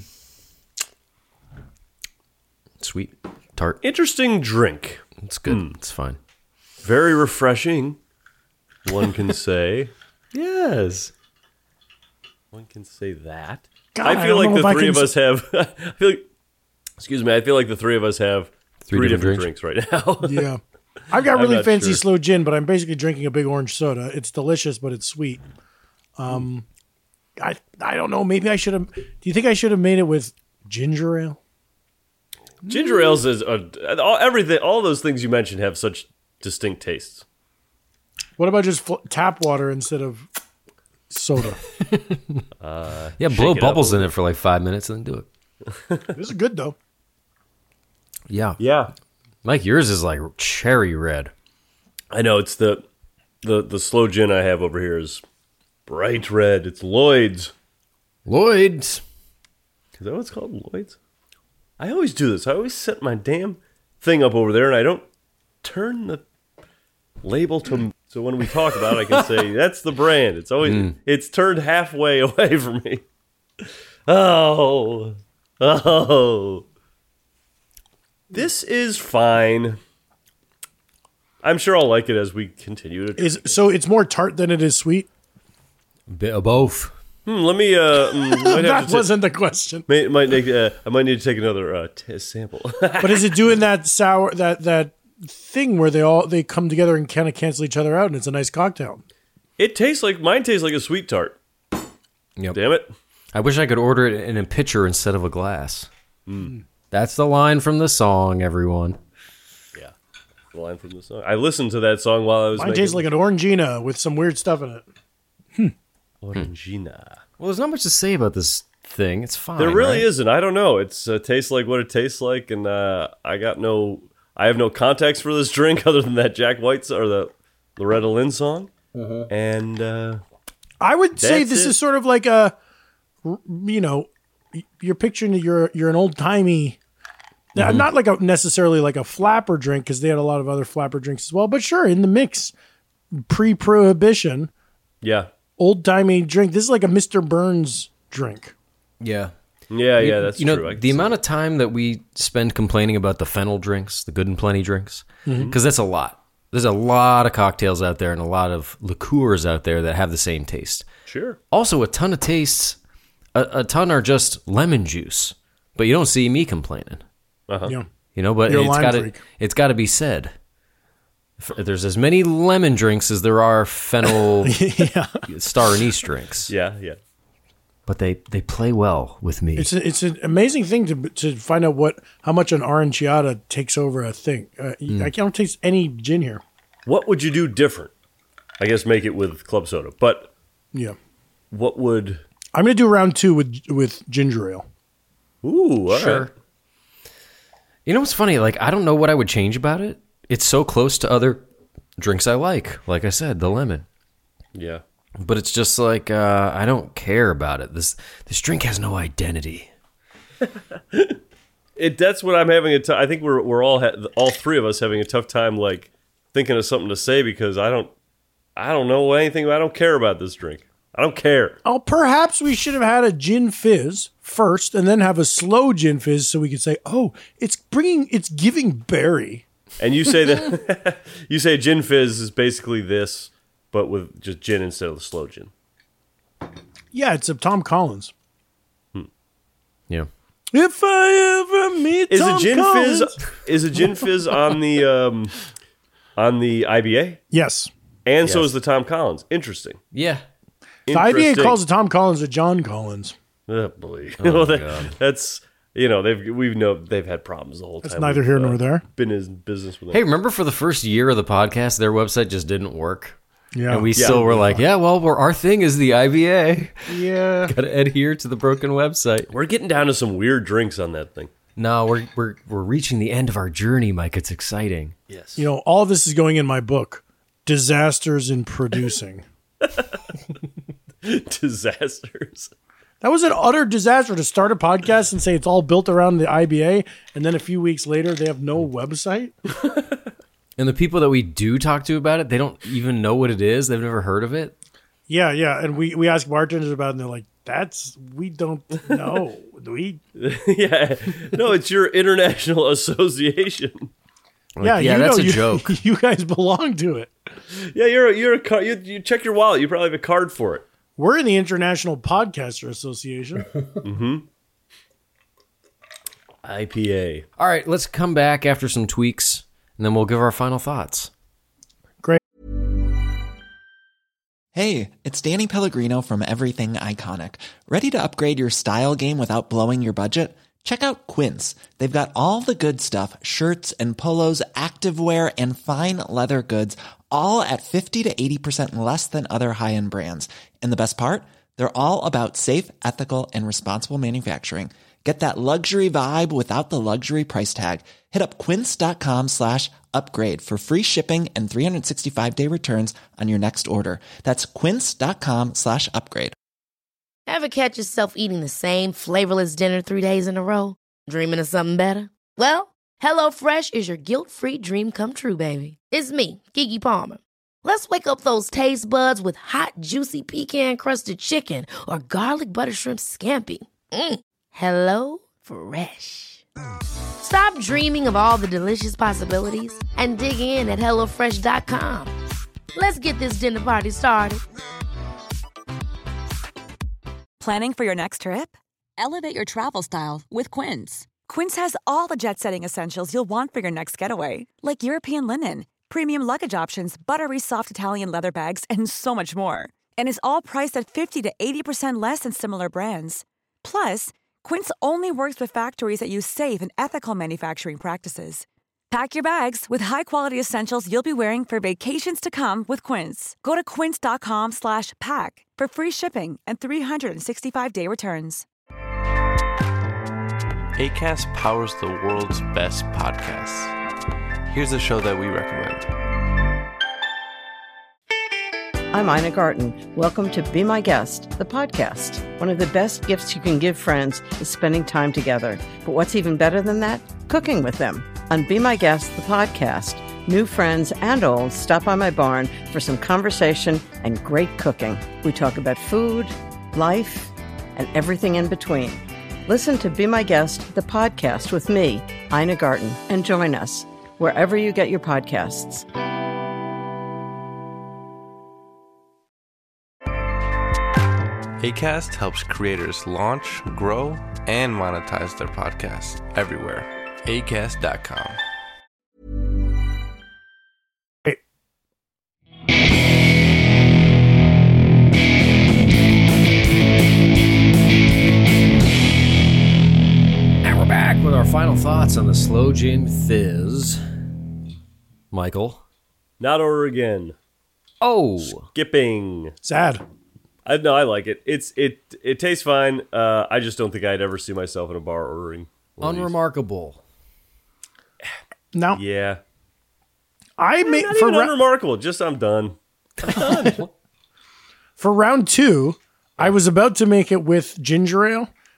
sweet tart. Interesting drink. It's good. Mm. It's fine. Very refreshing, one can say. Yes. One can say that. God, I I feel don't like know if the I three can of s- us have, I feel like, excuse me, I feel like the three of us have Three three, different different, drinks. right now. Yeah, I've got I'm really not fancy sure. slow gin, but I'm basically drinking a big orange soda. It's delicious, but it's sweet. Um, I I don't know. Maybe I should have. Do you think I should have made it with ginger ale? Ginger ales is, a, all, everything, all those things you mentioned have such distinct tastes. What about just fl- tap water instead of soda? Uh, Yeah, shake blow it up bubbles a in little. it for like five minutes and then do it. This is good though. Yeah. Yeah. Mike, yours is like cherry red. I know, it's the, the, the slow gin I have over here is bright red. It's Lloyd's. Lloyd's. Is that what it's called? Lloyd's? I always do this. I always set my damn thing up over there and I don't turn the label to... So when we talk about it, I can say, that's the brand. It's always... Mm. It's turned halfway away from me. Oh. Oh. This is fine. I'm sure I'll like it as we continue to... Is so it's more tart than it is sweet. Bit of both. Hmm, let me... Uh, mm, might have That to ta- wasn't the question. May, might make, uh, I might need to take another uh, t- sample. But is it doing that sour that that thing where they all they come together and kind of cancel each other out, and it's a nice cocktail? It tastes like... Mine tastes like a sweet tart. Yep. Damn it. I wish I could order it in a pitcher instead of a glass. Mm. That's the line from the song, everyone. Yeah. The line from the song. I listened to that song while I was Mine making... tastes like an Orangina with some weird stuff in it. Orangina. Well, there's not much to say about this thing. It's fine. There really right? isn't. I don't know. It's uh, tastes like what it tastes like, and uh, I got no... I have no context for this drink other than that Jack White or the Loretta Lynn song. Mm-hmm. And... Uh, I would say That's this it. is sort of like a, you know, you're picturing that you're you're an old timey, Mm-hmm. not like a necessarily like a flapper drink because they had a lot of other flapper drinks as well. But sure, in the mix, pre-prohibition, yeah. old timey drink. This is like a Mister Burns drink. Yeah. Yeah, You- yeah, that's you know, true. I can the see amount of time that we spend complaining about the fennel drinks, the Good and Plenty drinks, because Mm-hmm. that's a lot. There's a lot of cocktails out there and a lot of liqueurs out there that have the same taste. Sure. Also, a ton of tastes, a, a ton are just lemon juice, but you don't see me complaining. Uh-huh. Yeah. You know, but You're a it's lime got to freak. it's got to be said. F- There's as many lemon drinks as there are fennel yeah. star anise drinks. Yeah, yeah. But they, they play well with me. It's a, it's an amazing thing to to find out what how much an aranciata takes over a thing. Uh, Mm. I can't taste any gin here. What would you do different? I guess make it with club soda. But Yeah, what would... I'm gonna do round two with with ginger ale. Ooh, all Sure. right. You know what's funny? Like, I don't know what I would change about it. It's so close to other drinks I like. Like I said, the lemon. Yeah. But it's just like, uh, I don't care about it. This this drink has no identity. it that's what I'm having a t- I think we're we're all ha- all three of us having a tough time like thinking of something to say because I don't I don't know anything. I don't care about this drink. I don't care. Oh, perhaps we should have had a gin fizz first and then have a slow gin fizz so we could say, "Oh, it's bringing it's giving berry." And you say that you say gin fizz is basically this but with just gin instead of the slow gin. Yeah, it's a Tom Collins. Hmm. Yeah. If I ever meet Is Tom a gin Collins. fizz is a gin fizz on the um, on the I B A? Yes. And so Yes. is the Tom Collins. Interesting. Yeah. The I B A Interesting. calls it Tom Collins a John Collins. Oh, boy. Oh, well, that, God. that's you know they've we've know they've had problems the whole That's time. neither We've, here uh, nor there. Been in business with them. Hey, remember for the first year of the podcast, their website just didn't work? Yeah. And we Yeah. still were like, yeah, well, we're, our thing is the I B A. Yeah. Got to adhere to the broken website. We're getting down to some weird drinks on that thing. No, we're, we're, we're reaching the end of our journey, Mike. It's exciting. Yes. You know, all of this is going in my book, Disasters in Producing. Disasters. That was an utter disaster to start a podcast and say it's all built around the I B A, and then a few weeks later they have no website. And the people that we do talk to about it, they don't even know what it is. They've never heard of it. Yeah, yeah, and we we ask bartenders about it, and they're like, "That's we don't know." we yeah. No, it's your international association. Like, yeah, yeah, you that's know, a you, joke. You guys belong to it. Yeah, you're a, you're a car, you, you check your wallet. You probably have a card for it. We're in the International Podcaster Association. Mm-hmm. I P A. All right, let's come back after some tweaks, and then we'll give our final thoughts. Hey, it's Danny Pellegrino from Everything Iconic. Ready to upgrade your style game without blowing your budget? Check out Quince. They've got all the good stuff, shirts and polos, activewear, and fine leather goods, all at fifty to eighty percent less than other high-end brands. And the best part? They're all about safe, ethical, and responsible manufacturing. Get that luxury vibe without the luxury price tag. Hit up quince.com slash upgrade for free shipping and three sixty-five day returns on your next order. That's quince.com slash upgrade. Ever catch yourself eating the same flavorless dinner three days in a row? Dreaming of something better? Well, HelloFresh is your guilt-free dream come true, baby. It's me, Keke Palmer. Let's wake up those taste buds with hot, juicy pecan-crusted chicken or garlic butter shrimp scampi. Mm. Hello Fresh. Stop dreaming of all the delicious possibilities and dig in at hello fresh dot com. Let's get this dinner party started. Planning for your next trip? Elevate your travel style with Quince. Quince has all the jet-setting essentials you'll want for your next getaway, like European linen, premium luggage options, buttery soft Italian leather bags, and so much more. And is all priced at fifty to eighty percent less than similar brands. Plus, Quince only works with factories that use safe and ethical manufacturing practices. Pack your bags with high-quality essentials you'll be wearing for vacations to come with Quince. Go to quince.com slash pack for free shipping and three sixty-five day returns. Acast powers the world's best podcasts. Here's a show that we recommend. I'm Ina Garten. Welcome to Be My Guest, the podcast. One of the best gifts you can give friends is spending time together. But what's even better than that? Cooking with them. On Be My Guest, the podcast, new friends and old stop by my barn for some conversation and great cooking. We talk about food, life, and everything in between. Listen to Be My Guest, the podcast with me, Ina Garten, and join us wherever you get your podcasts. Acast helps creators launch, grow, and monetize their podcasts everywhere. acast dot com. And we're back with our final thoughts on the Slow Gin Fizz. Michael? Not order again. Oh. Skipping. Sad. I no, I like it. It's it it tastes fine. Uh, I just don't think I'd ever see myself in a bar ordering. Unremarkable. Now, yeah, I made not for even ra- unremarkable. Just I'm done. I'm done. for round two. I was about to make it with ginger ale,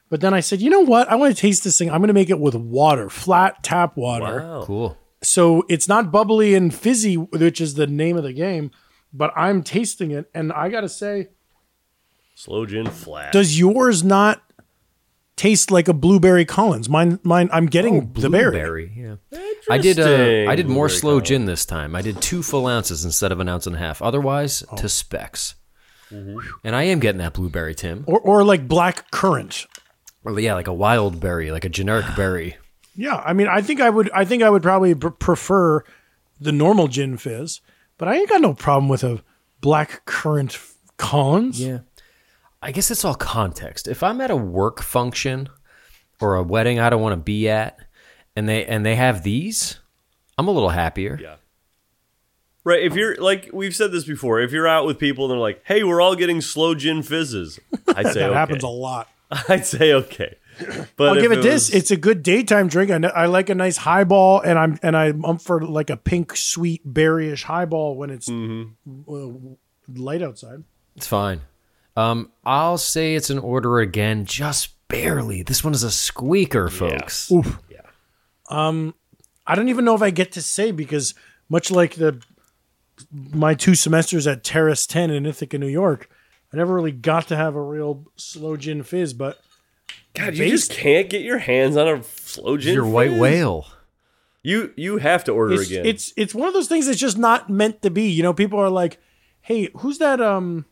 But then I said, you know what? I want to taste this thing. I'm going to make it with water, flat tap water. Wow. Cool. So it's not bubbly and fizzy, which is the name of the game, but I'm tasting it. And I got to say, Slow gin flat. does yours not taste like a blueberry Collins? Mine, mine. I'm getting Oh, the berry. blueberry, yeah. I did. Uh, Interesting. I did more Blueberry slow Collins. gin this time. I did two full ounces instead of an ounce and a half. Otherwise, Oh. to specs. Mm-hmm. And I am getting that blueberry, Tim. Or, or like black currant. Or, yeah, like a wild berry, like a generic berry. Yeah, I mean, I think I would. I think I would probably pr- prefer the normal gin fizz, but I ain't got no problem with a black currant Collins. Yeah, I guess it's all context. If I'm at a work function or a wedding I don't want to be at, and they and they have these, I'm a little happier. Yeah. Right. If you're like we've said this before, if you're out with people and they're like, "Hey, we're all getting slow gin fizzes," I'd say that okay. happens a lot. I'd say okay. But I'll if give it, this. was- It's a good daytime drink. I, know, I like a nice highball, and I'm and I'm up for like a pink, sweet, berryish highball when it's Mm-hmm. uh, light outside. It's fine. Um, I'll say it's an order again, just barely. This one is a squeaker, folks. Oof. Yeah. Um, I don't even know if I get to say because much like the my two semesters at Terrace ten in Ithaca, New York, I never really got to have a real slow gin fizz. But God, you just can't get your hands on a slow gin. Your white fizz? whale. You you have to order it's, again. It's it's one of those things that's just not meant to be. You know, people are like, "Hey, who's that? Um,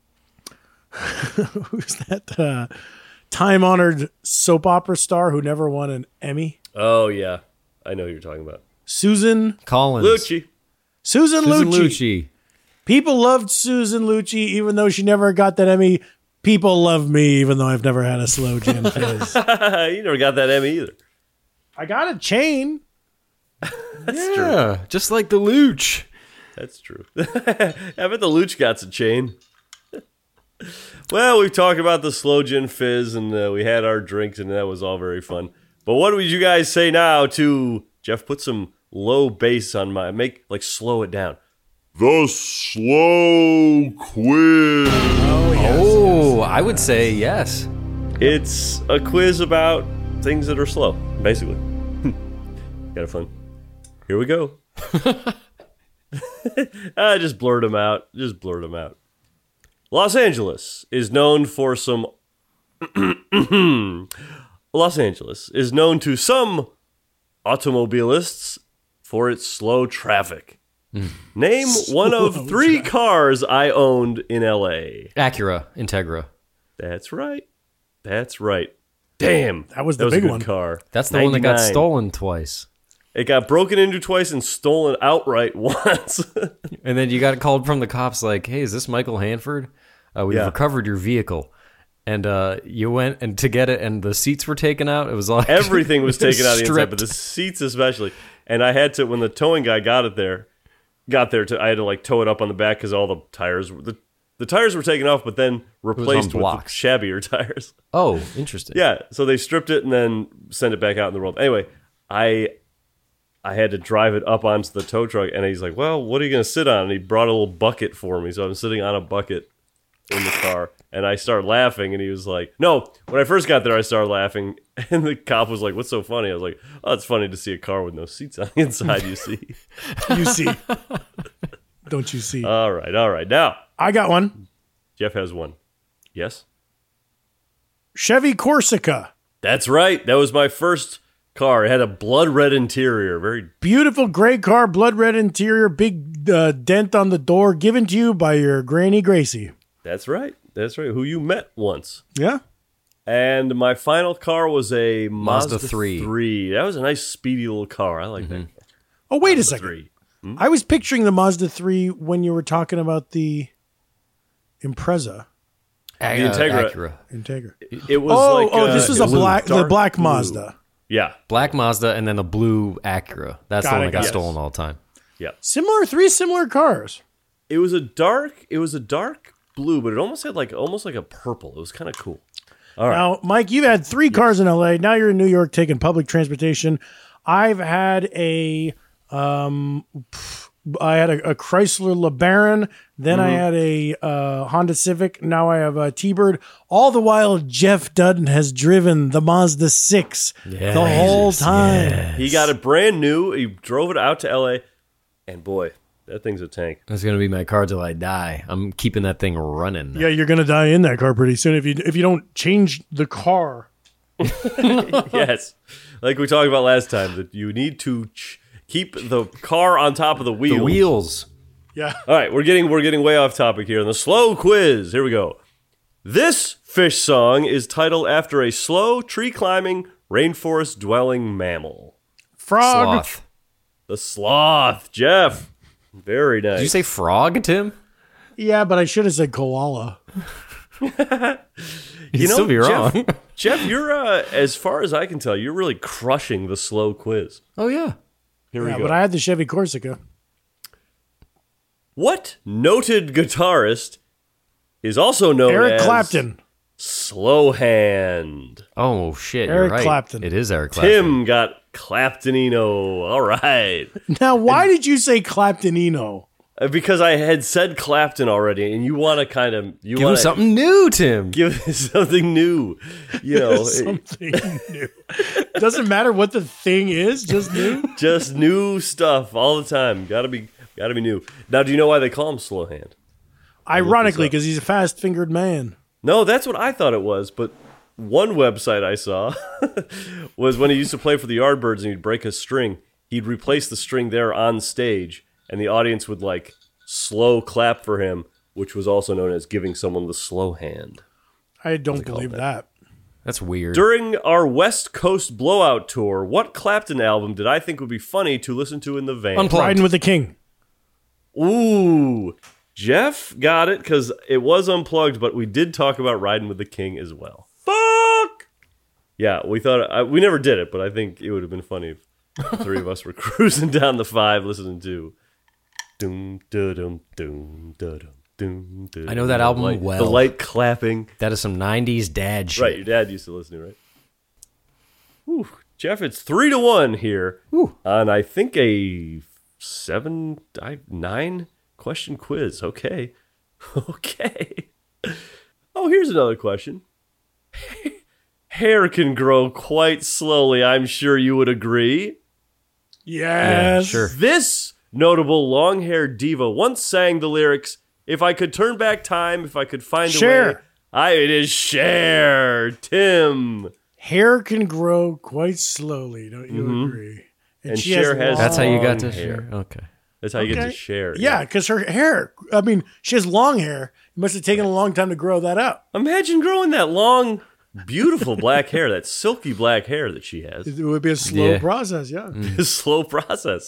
who's that uh, time honored soap opera star who never won an Emmy?" Oh yeah, I know who you're talking about. Susan Collins. Lucci. Susan, Susan Lucci. Lucci. People loved Susan Lucci, even though she never got that Emmy. People love me, even though I've never had a slow gin fizz. You never got that Emmy either. I got a chain. That's Yeah, just like the Luch. That's true. I bet the Luch got a chain. Well, we've talked about the slow gin fizz, and uh, we had our drinks, and that was all very fun. But what would you guys say now to Jeff? Put some low bass on my make like slow it down. The slow quiz. Oh, I would say yes. It's a quiz about things that are slow, basically. Kind of fun. Here we go. I just blurred them out. Just blurred them out. Los Angeles is known for some. Los Angeles is known to some automobilists for its slow traffic. Name one of three cars I owned in L A. Acura, Integra. That's right. That's right. Damn, That was the that was big a good one. car. That's the one that got ninety-nine. stolen twice. It got broken into twice and stolen outright once. And then you got called from the cops like, hey, is this Michael Hanford? Uh, we've Yeah. recovered your vehicle. And uh, you went and to get it, and the seats were taken out. It was like Everything was taken out of the inside, stripped. but the seats especially. And I had to, when the towing guy got it there, got there, to I had to like tow it up on the back because all the tires, were, the the tires were taken off, but then replaced with the blocks. shabbier tires. Oh, interesting. Yeah, so they stripped it and then sent it back out in the world. Anyway, I I had to drive it up onto the tow truck, and he's like, "Well, what are you going to sit on?" And he brought a little bucket for me, so I'm sitting on a bucket in the car, and I started laughing, and he was like, "No." When I first got there, I started laughing, and the cop was like, "What's so funny?" I was like, "Oh, it's funny to see a car with no seats on the inside." You see, You see. Don't you see? all right, all right. Now I got one. Jeff has one. Yes, Chevy Corsica. that's right. That was my first car. It had a blood red interior, very Beautiful gray car, blood red interior, big uh, dent on the door, given to you by your Granny Gracie. That's right. That's right. Who you met once. Yeah. And my final car was a Mazda, Mazda three. three. That was a nice, speedy little car. I like that. Oh, wait a Mazda second. three. Hmm? I was picturing the Mazda three when you were talking about the Impreza. The Integra. Acura. Integra. It, it was oh, like oh, uh, this is it a was black, the dark black blue. Mazda. Yeah. Black Mazda and then the blue Acura. That's Got the one it, that got got it. stolen all the time. Yeah. Similar, three similar cars. It was a dark. It was a dark blue, but it almost had like almost like a purple. It was kind of cool. All right. Now, Mike, you've had three cars in L A. Now you're in New York taking public transportation. I've had a um, pff, I had a, a Chrysler LeBaron. Then I Mhm. had a uh, Honda Civic. Now I have a T-Bird. All the while, Jeff Dutton has driven the Mazda six the whole time. He got it brand new. He drove it out to L A, and boy, that thing's a tank. That's going to be my car till I die. I'm keeping that thing running. Yeah, you're gonna die in that car pretty soon if you if you don't change the car. Yes, like we talked about last time, that you need to ch- keep the car on top of the wheels. The wheels. Yeah. All right, we're getting we're getting way off topic here. In the slow quiz, here we go. This fish song is titled after a slow tree climbing, rainforest dwelling mammal. Frog. Sloth. The sloth, Jeff. Very nice. Did you say frog, Tim? Yeah, but I should have said koala. You'd still be wrong. Jeff, Jeff, you're uh, as far as I can tell, you're really crushing the slow quiz. Oh yeah. Here yeah, we go. but I had the Chevy Corsica. What noted guitarist is also known Eric as Clapton. Slow Hand? Oh shit, Eric you're right. Clapton. It is Eric Clapton. Tim got Claptonino. All right. Now, why did you say Claptonino? Uh, Because I had said Clapton already, and you want to kind of you Give him want something new, Tim. Give him something new. You know, it- Something new. Doesn't matter what the thing is, just new. just new stuff all the time. Got to be got to be new. Now, do you know why they call him Slow Hand? Ironically, because he's a fast-fingered man. No, that's what I thought it was, but one website I saw was when he used to play for the Yardbirds and he'd break a string, he'd replace the string there on stage, and the audience would like slow clap for him, which was also known as giving someone the slow hand. I don't believe that. That's weird. During our West Coast Blowout tour, what Clapton album did I think would be funny to listen to in the van? Unplugged. Riding with the King. Ooh, Jeff got it because it was unplugged, but we did talk about Riding with the King as well. Fuck! Yeah, we thought, I, we never did it, but I think it would have been funny if the three of us were cruising down the five listening to doom, da-dum, doom, da-dum, doom, da-dum. I know that album The light- well. The light clapping. That is some nineties dad shit. Right, your dad used to listen to it, right? Whew. Jeff, it's three to one here on, I think, a seven, I- nine question quiz. Okay. Okay. Oh, here's another question. Hair can grow quite slowly, I'm sure you would agree. Yes. sure. This notable long-haired diva once sang the lyrics, "If I could turn back time, if I could find a way." Cher. I, it is Cher. Tim. Hair can grow quite slowly, don't you Mhm. agree? And she Cher has That's how you got to long hair. share. Okay. That's how you get to Okay. Cher. Yeah, because her hair, I mean, she has long hair. It must have taken a long time to grow that up. Imagine growing that long, beautiful black hair, that silky black hair that she has. It would be a slow Yeah. process, yeah. A slow process.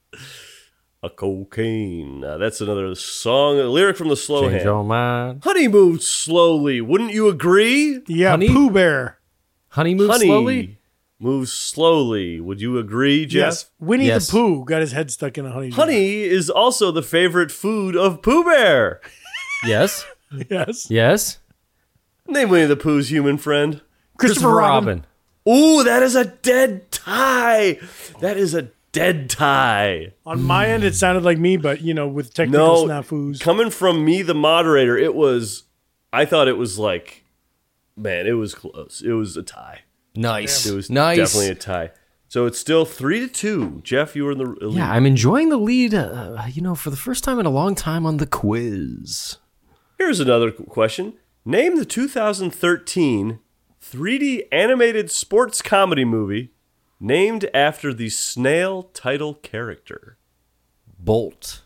A cocaine. Uh, that's another song, a lyric from the Slow Change Hand. your mind. Honey moves slowly. Wouldn't you agree? Yeah, Honey? Pooh Bear. Honey moves Honey slowly. moves slowly. Would you agree, Jeff? Yes. Winnie Yes. the Pooh got his head stuck in a honey jar. Honey is also the favorite food of Pooh Bear. Yes. Yes. Yes. Name Winnie the Pooh's human friend. Christopher, Robin. Ooh, that is a dead tie. That is a dead tie. On my end, it sounded like me, but, you know, with technical No, snafus. coming from me, the moderator, it was, I thought it was like, man, it was close. It was a tie. Nice. It was nice. definitely a tie. So it's still three to two. Jeff, you were in the lead. Yeah, I'm enjoying the lead. Uh, you know, for the first time in a long time on the quiz. Here's another question. Name the two thousand thirteen three D animated sports comedy movie named after the snail title character. Bolt.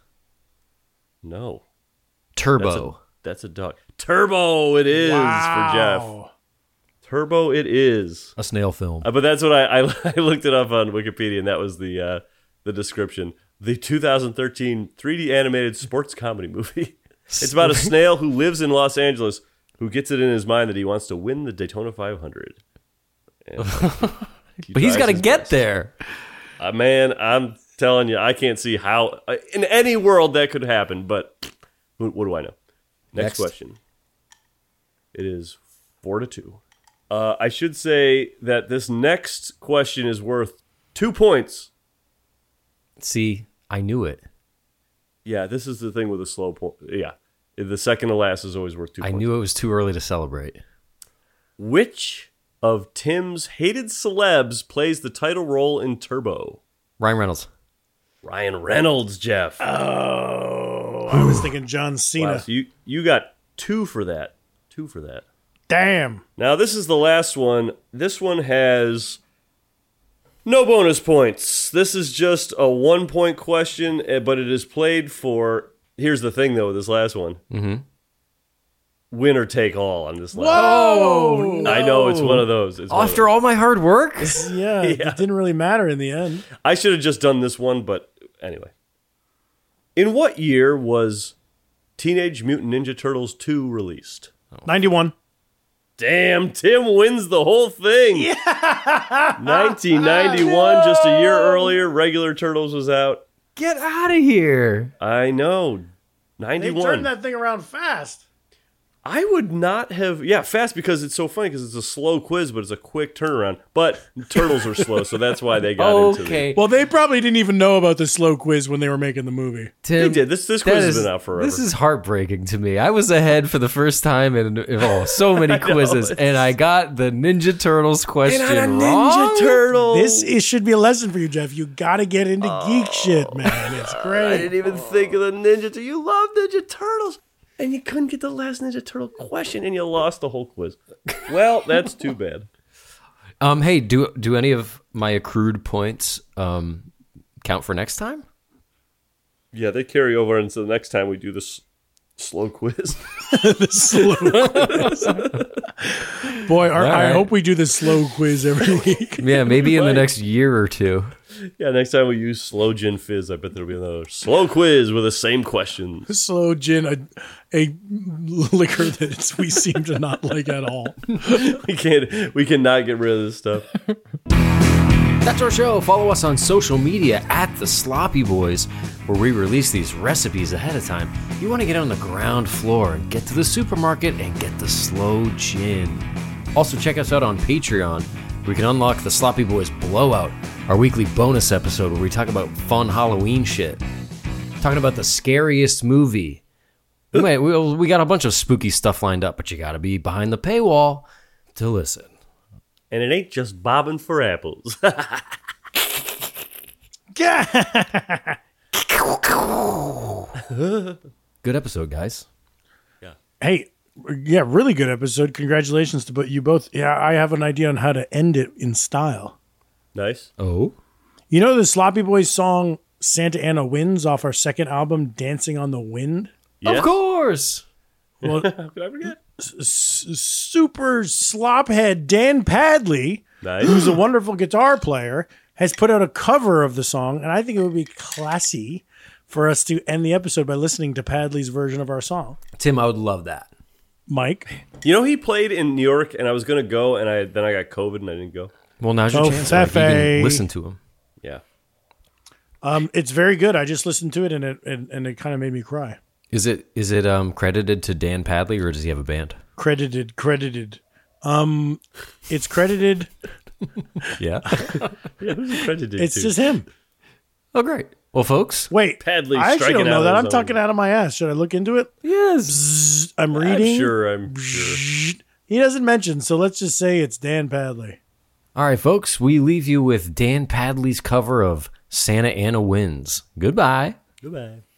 No. Turbo. That's a, that's a dog. Turbo it is Wow. for Jeff. Turbo it is. A snail film. Uh, but that's what I, I I looked it up on Wikipedia, and that was the uh, the description. The two thousand thirteen three D animated sports comedy movie. It's about a snail who lives in Los Angeles who gets it in his mind that he wants to win the Daytona five hundred. And, uh, he But he's tries got to his get best. there. Uh, man, I'm telling you, I can't see how uh, in any world that could happen. But what, what do I know? Next, Next. question. It is four to two. Uh, I should say that this next question is worth two points. See, I knew it. Yeah, this is the thing with the slow point. Yeah. The second to last is always worth two I points. knew it was too early to celebrate. Which of Tim's hated celebs plays the title role in Turbo? Ryan Reynolds. Ryan Reynolds, Jeff. Oh, I was thinking John Cena. Wow, so you, you got two for that. Two for that. Damn. Now, this is the last one. This one has no bonus points. This is just a one-point question, eh, but it is played for... Here's the thing, though, with this last one. Mm-hmm. Winner take all on this last Whoa! one. No. I know, it's one of those. It's one of After those. all my hard work? Yeah, Yeah. it didn't really matter in the end. I should have just done this one, but anyway. In what year was Teenage Mutant Ninja Turtles two released? ninety-one. Damn, Tim wins the whole thing. Yeah. nineteen ninety-one, just a year earlier, regular Turtles was out. Get out of here. I know. They ninety-one. turned that thing around fast. I would not have, yeah, fast because it's so funny because it's a slow quiz, but it's a quick turnaround. But turtles are slow, so that's why they got into it. Okay. Well, they probably didn't even know about the slow quiz when they were making the movie. Tim, They did. This this that quiz has is- been out forever. This is heartbreaking to me. I was ahead for the first time in oh, so many I know, quizzes, it's- and I got the Ninja Turtles question And I'm a wrong. Ninja Turtle. This it should be a lesson for you, Jeff. You got to get into geek shit, man. It's I great. didn't even think of the Ninja Turtles. You love Ninja Turtles. And you couldn't get the last Ninja Turtle question, and you lost the whole quiz. Well, that's too bad. Um, hey, do do any of my accrued points um count for next time? Yeah, they carry over into the next time we do this slow quiz. The slow quiz. Boy, our, All I right. hope we do the slow quiz every week. Yeah, maybe in the Right. next year or two. Yeah, next time we use slow gin fizz, I bet there'll be another slow quiz with the same questions. Slow gin, a, a liquor that it's, we seem to not like at all. we can't. We cannot get rid of this stuff. That's our show. Follow us on social media at The Sloppy Boys, where we release these recipes ahead of time. You want to get on the ground floor and get to the supermarket and get the slow gin. Also, check us out on Patreon, where you can unlock The Sloppy Boys Blowout, our weekly bonus episode where we talk about fun Halloween shit. Talking about the scariest movie. We, might, we, we got a bunch of spooky stuff lined up, but you got to be behind the paywall to listen. And it ain't just bobbing for apples. Good episode, guys. Hey, yeah, really good episode. Congratulations to bo- you both. Yeah, I have an idea on how to end it in style. Nice. Oh? You know the Sloppy Boys song Santa Ana Wins off our second album, Dancing on the Wind? Of course. Well, How could I forget? s- super slophead Dan Padley, Nice. who's a wonderful guitar player, has put out a cover of the song, and I think it would be classy for us to end the episode by listening to Padley's version of our song. Tim, I would love that. Mike? You know, he played in New York, and I was going to go, and I then I got COVID, and I didn't go. Well, now's your Oh, chance. Mike. You can Fefe. listen to him. Yeah. Um, it's very good. I just listened to it, and it and, and it kind of made me cry. Is it is it um credited to Dan Padley, or does he have a band? Credited, credited. Um, it's credited. Yeah. Yeah, who's it credited It's to? just him. Oh, great. Well, folks. Wait, Padley I actually striking don't know out that. on I'm his own. talking out of my ass. Should I look into it? Yes. Bzzz, I'm reading. I'm sure, I'm sure. He doesn't mention, so let's just say it's Dan Padley. All right, folks. We leave you with Dan Padley's cover of Santa Ana Wins. Goodbye. Goodbye.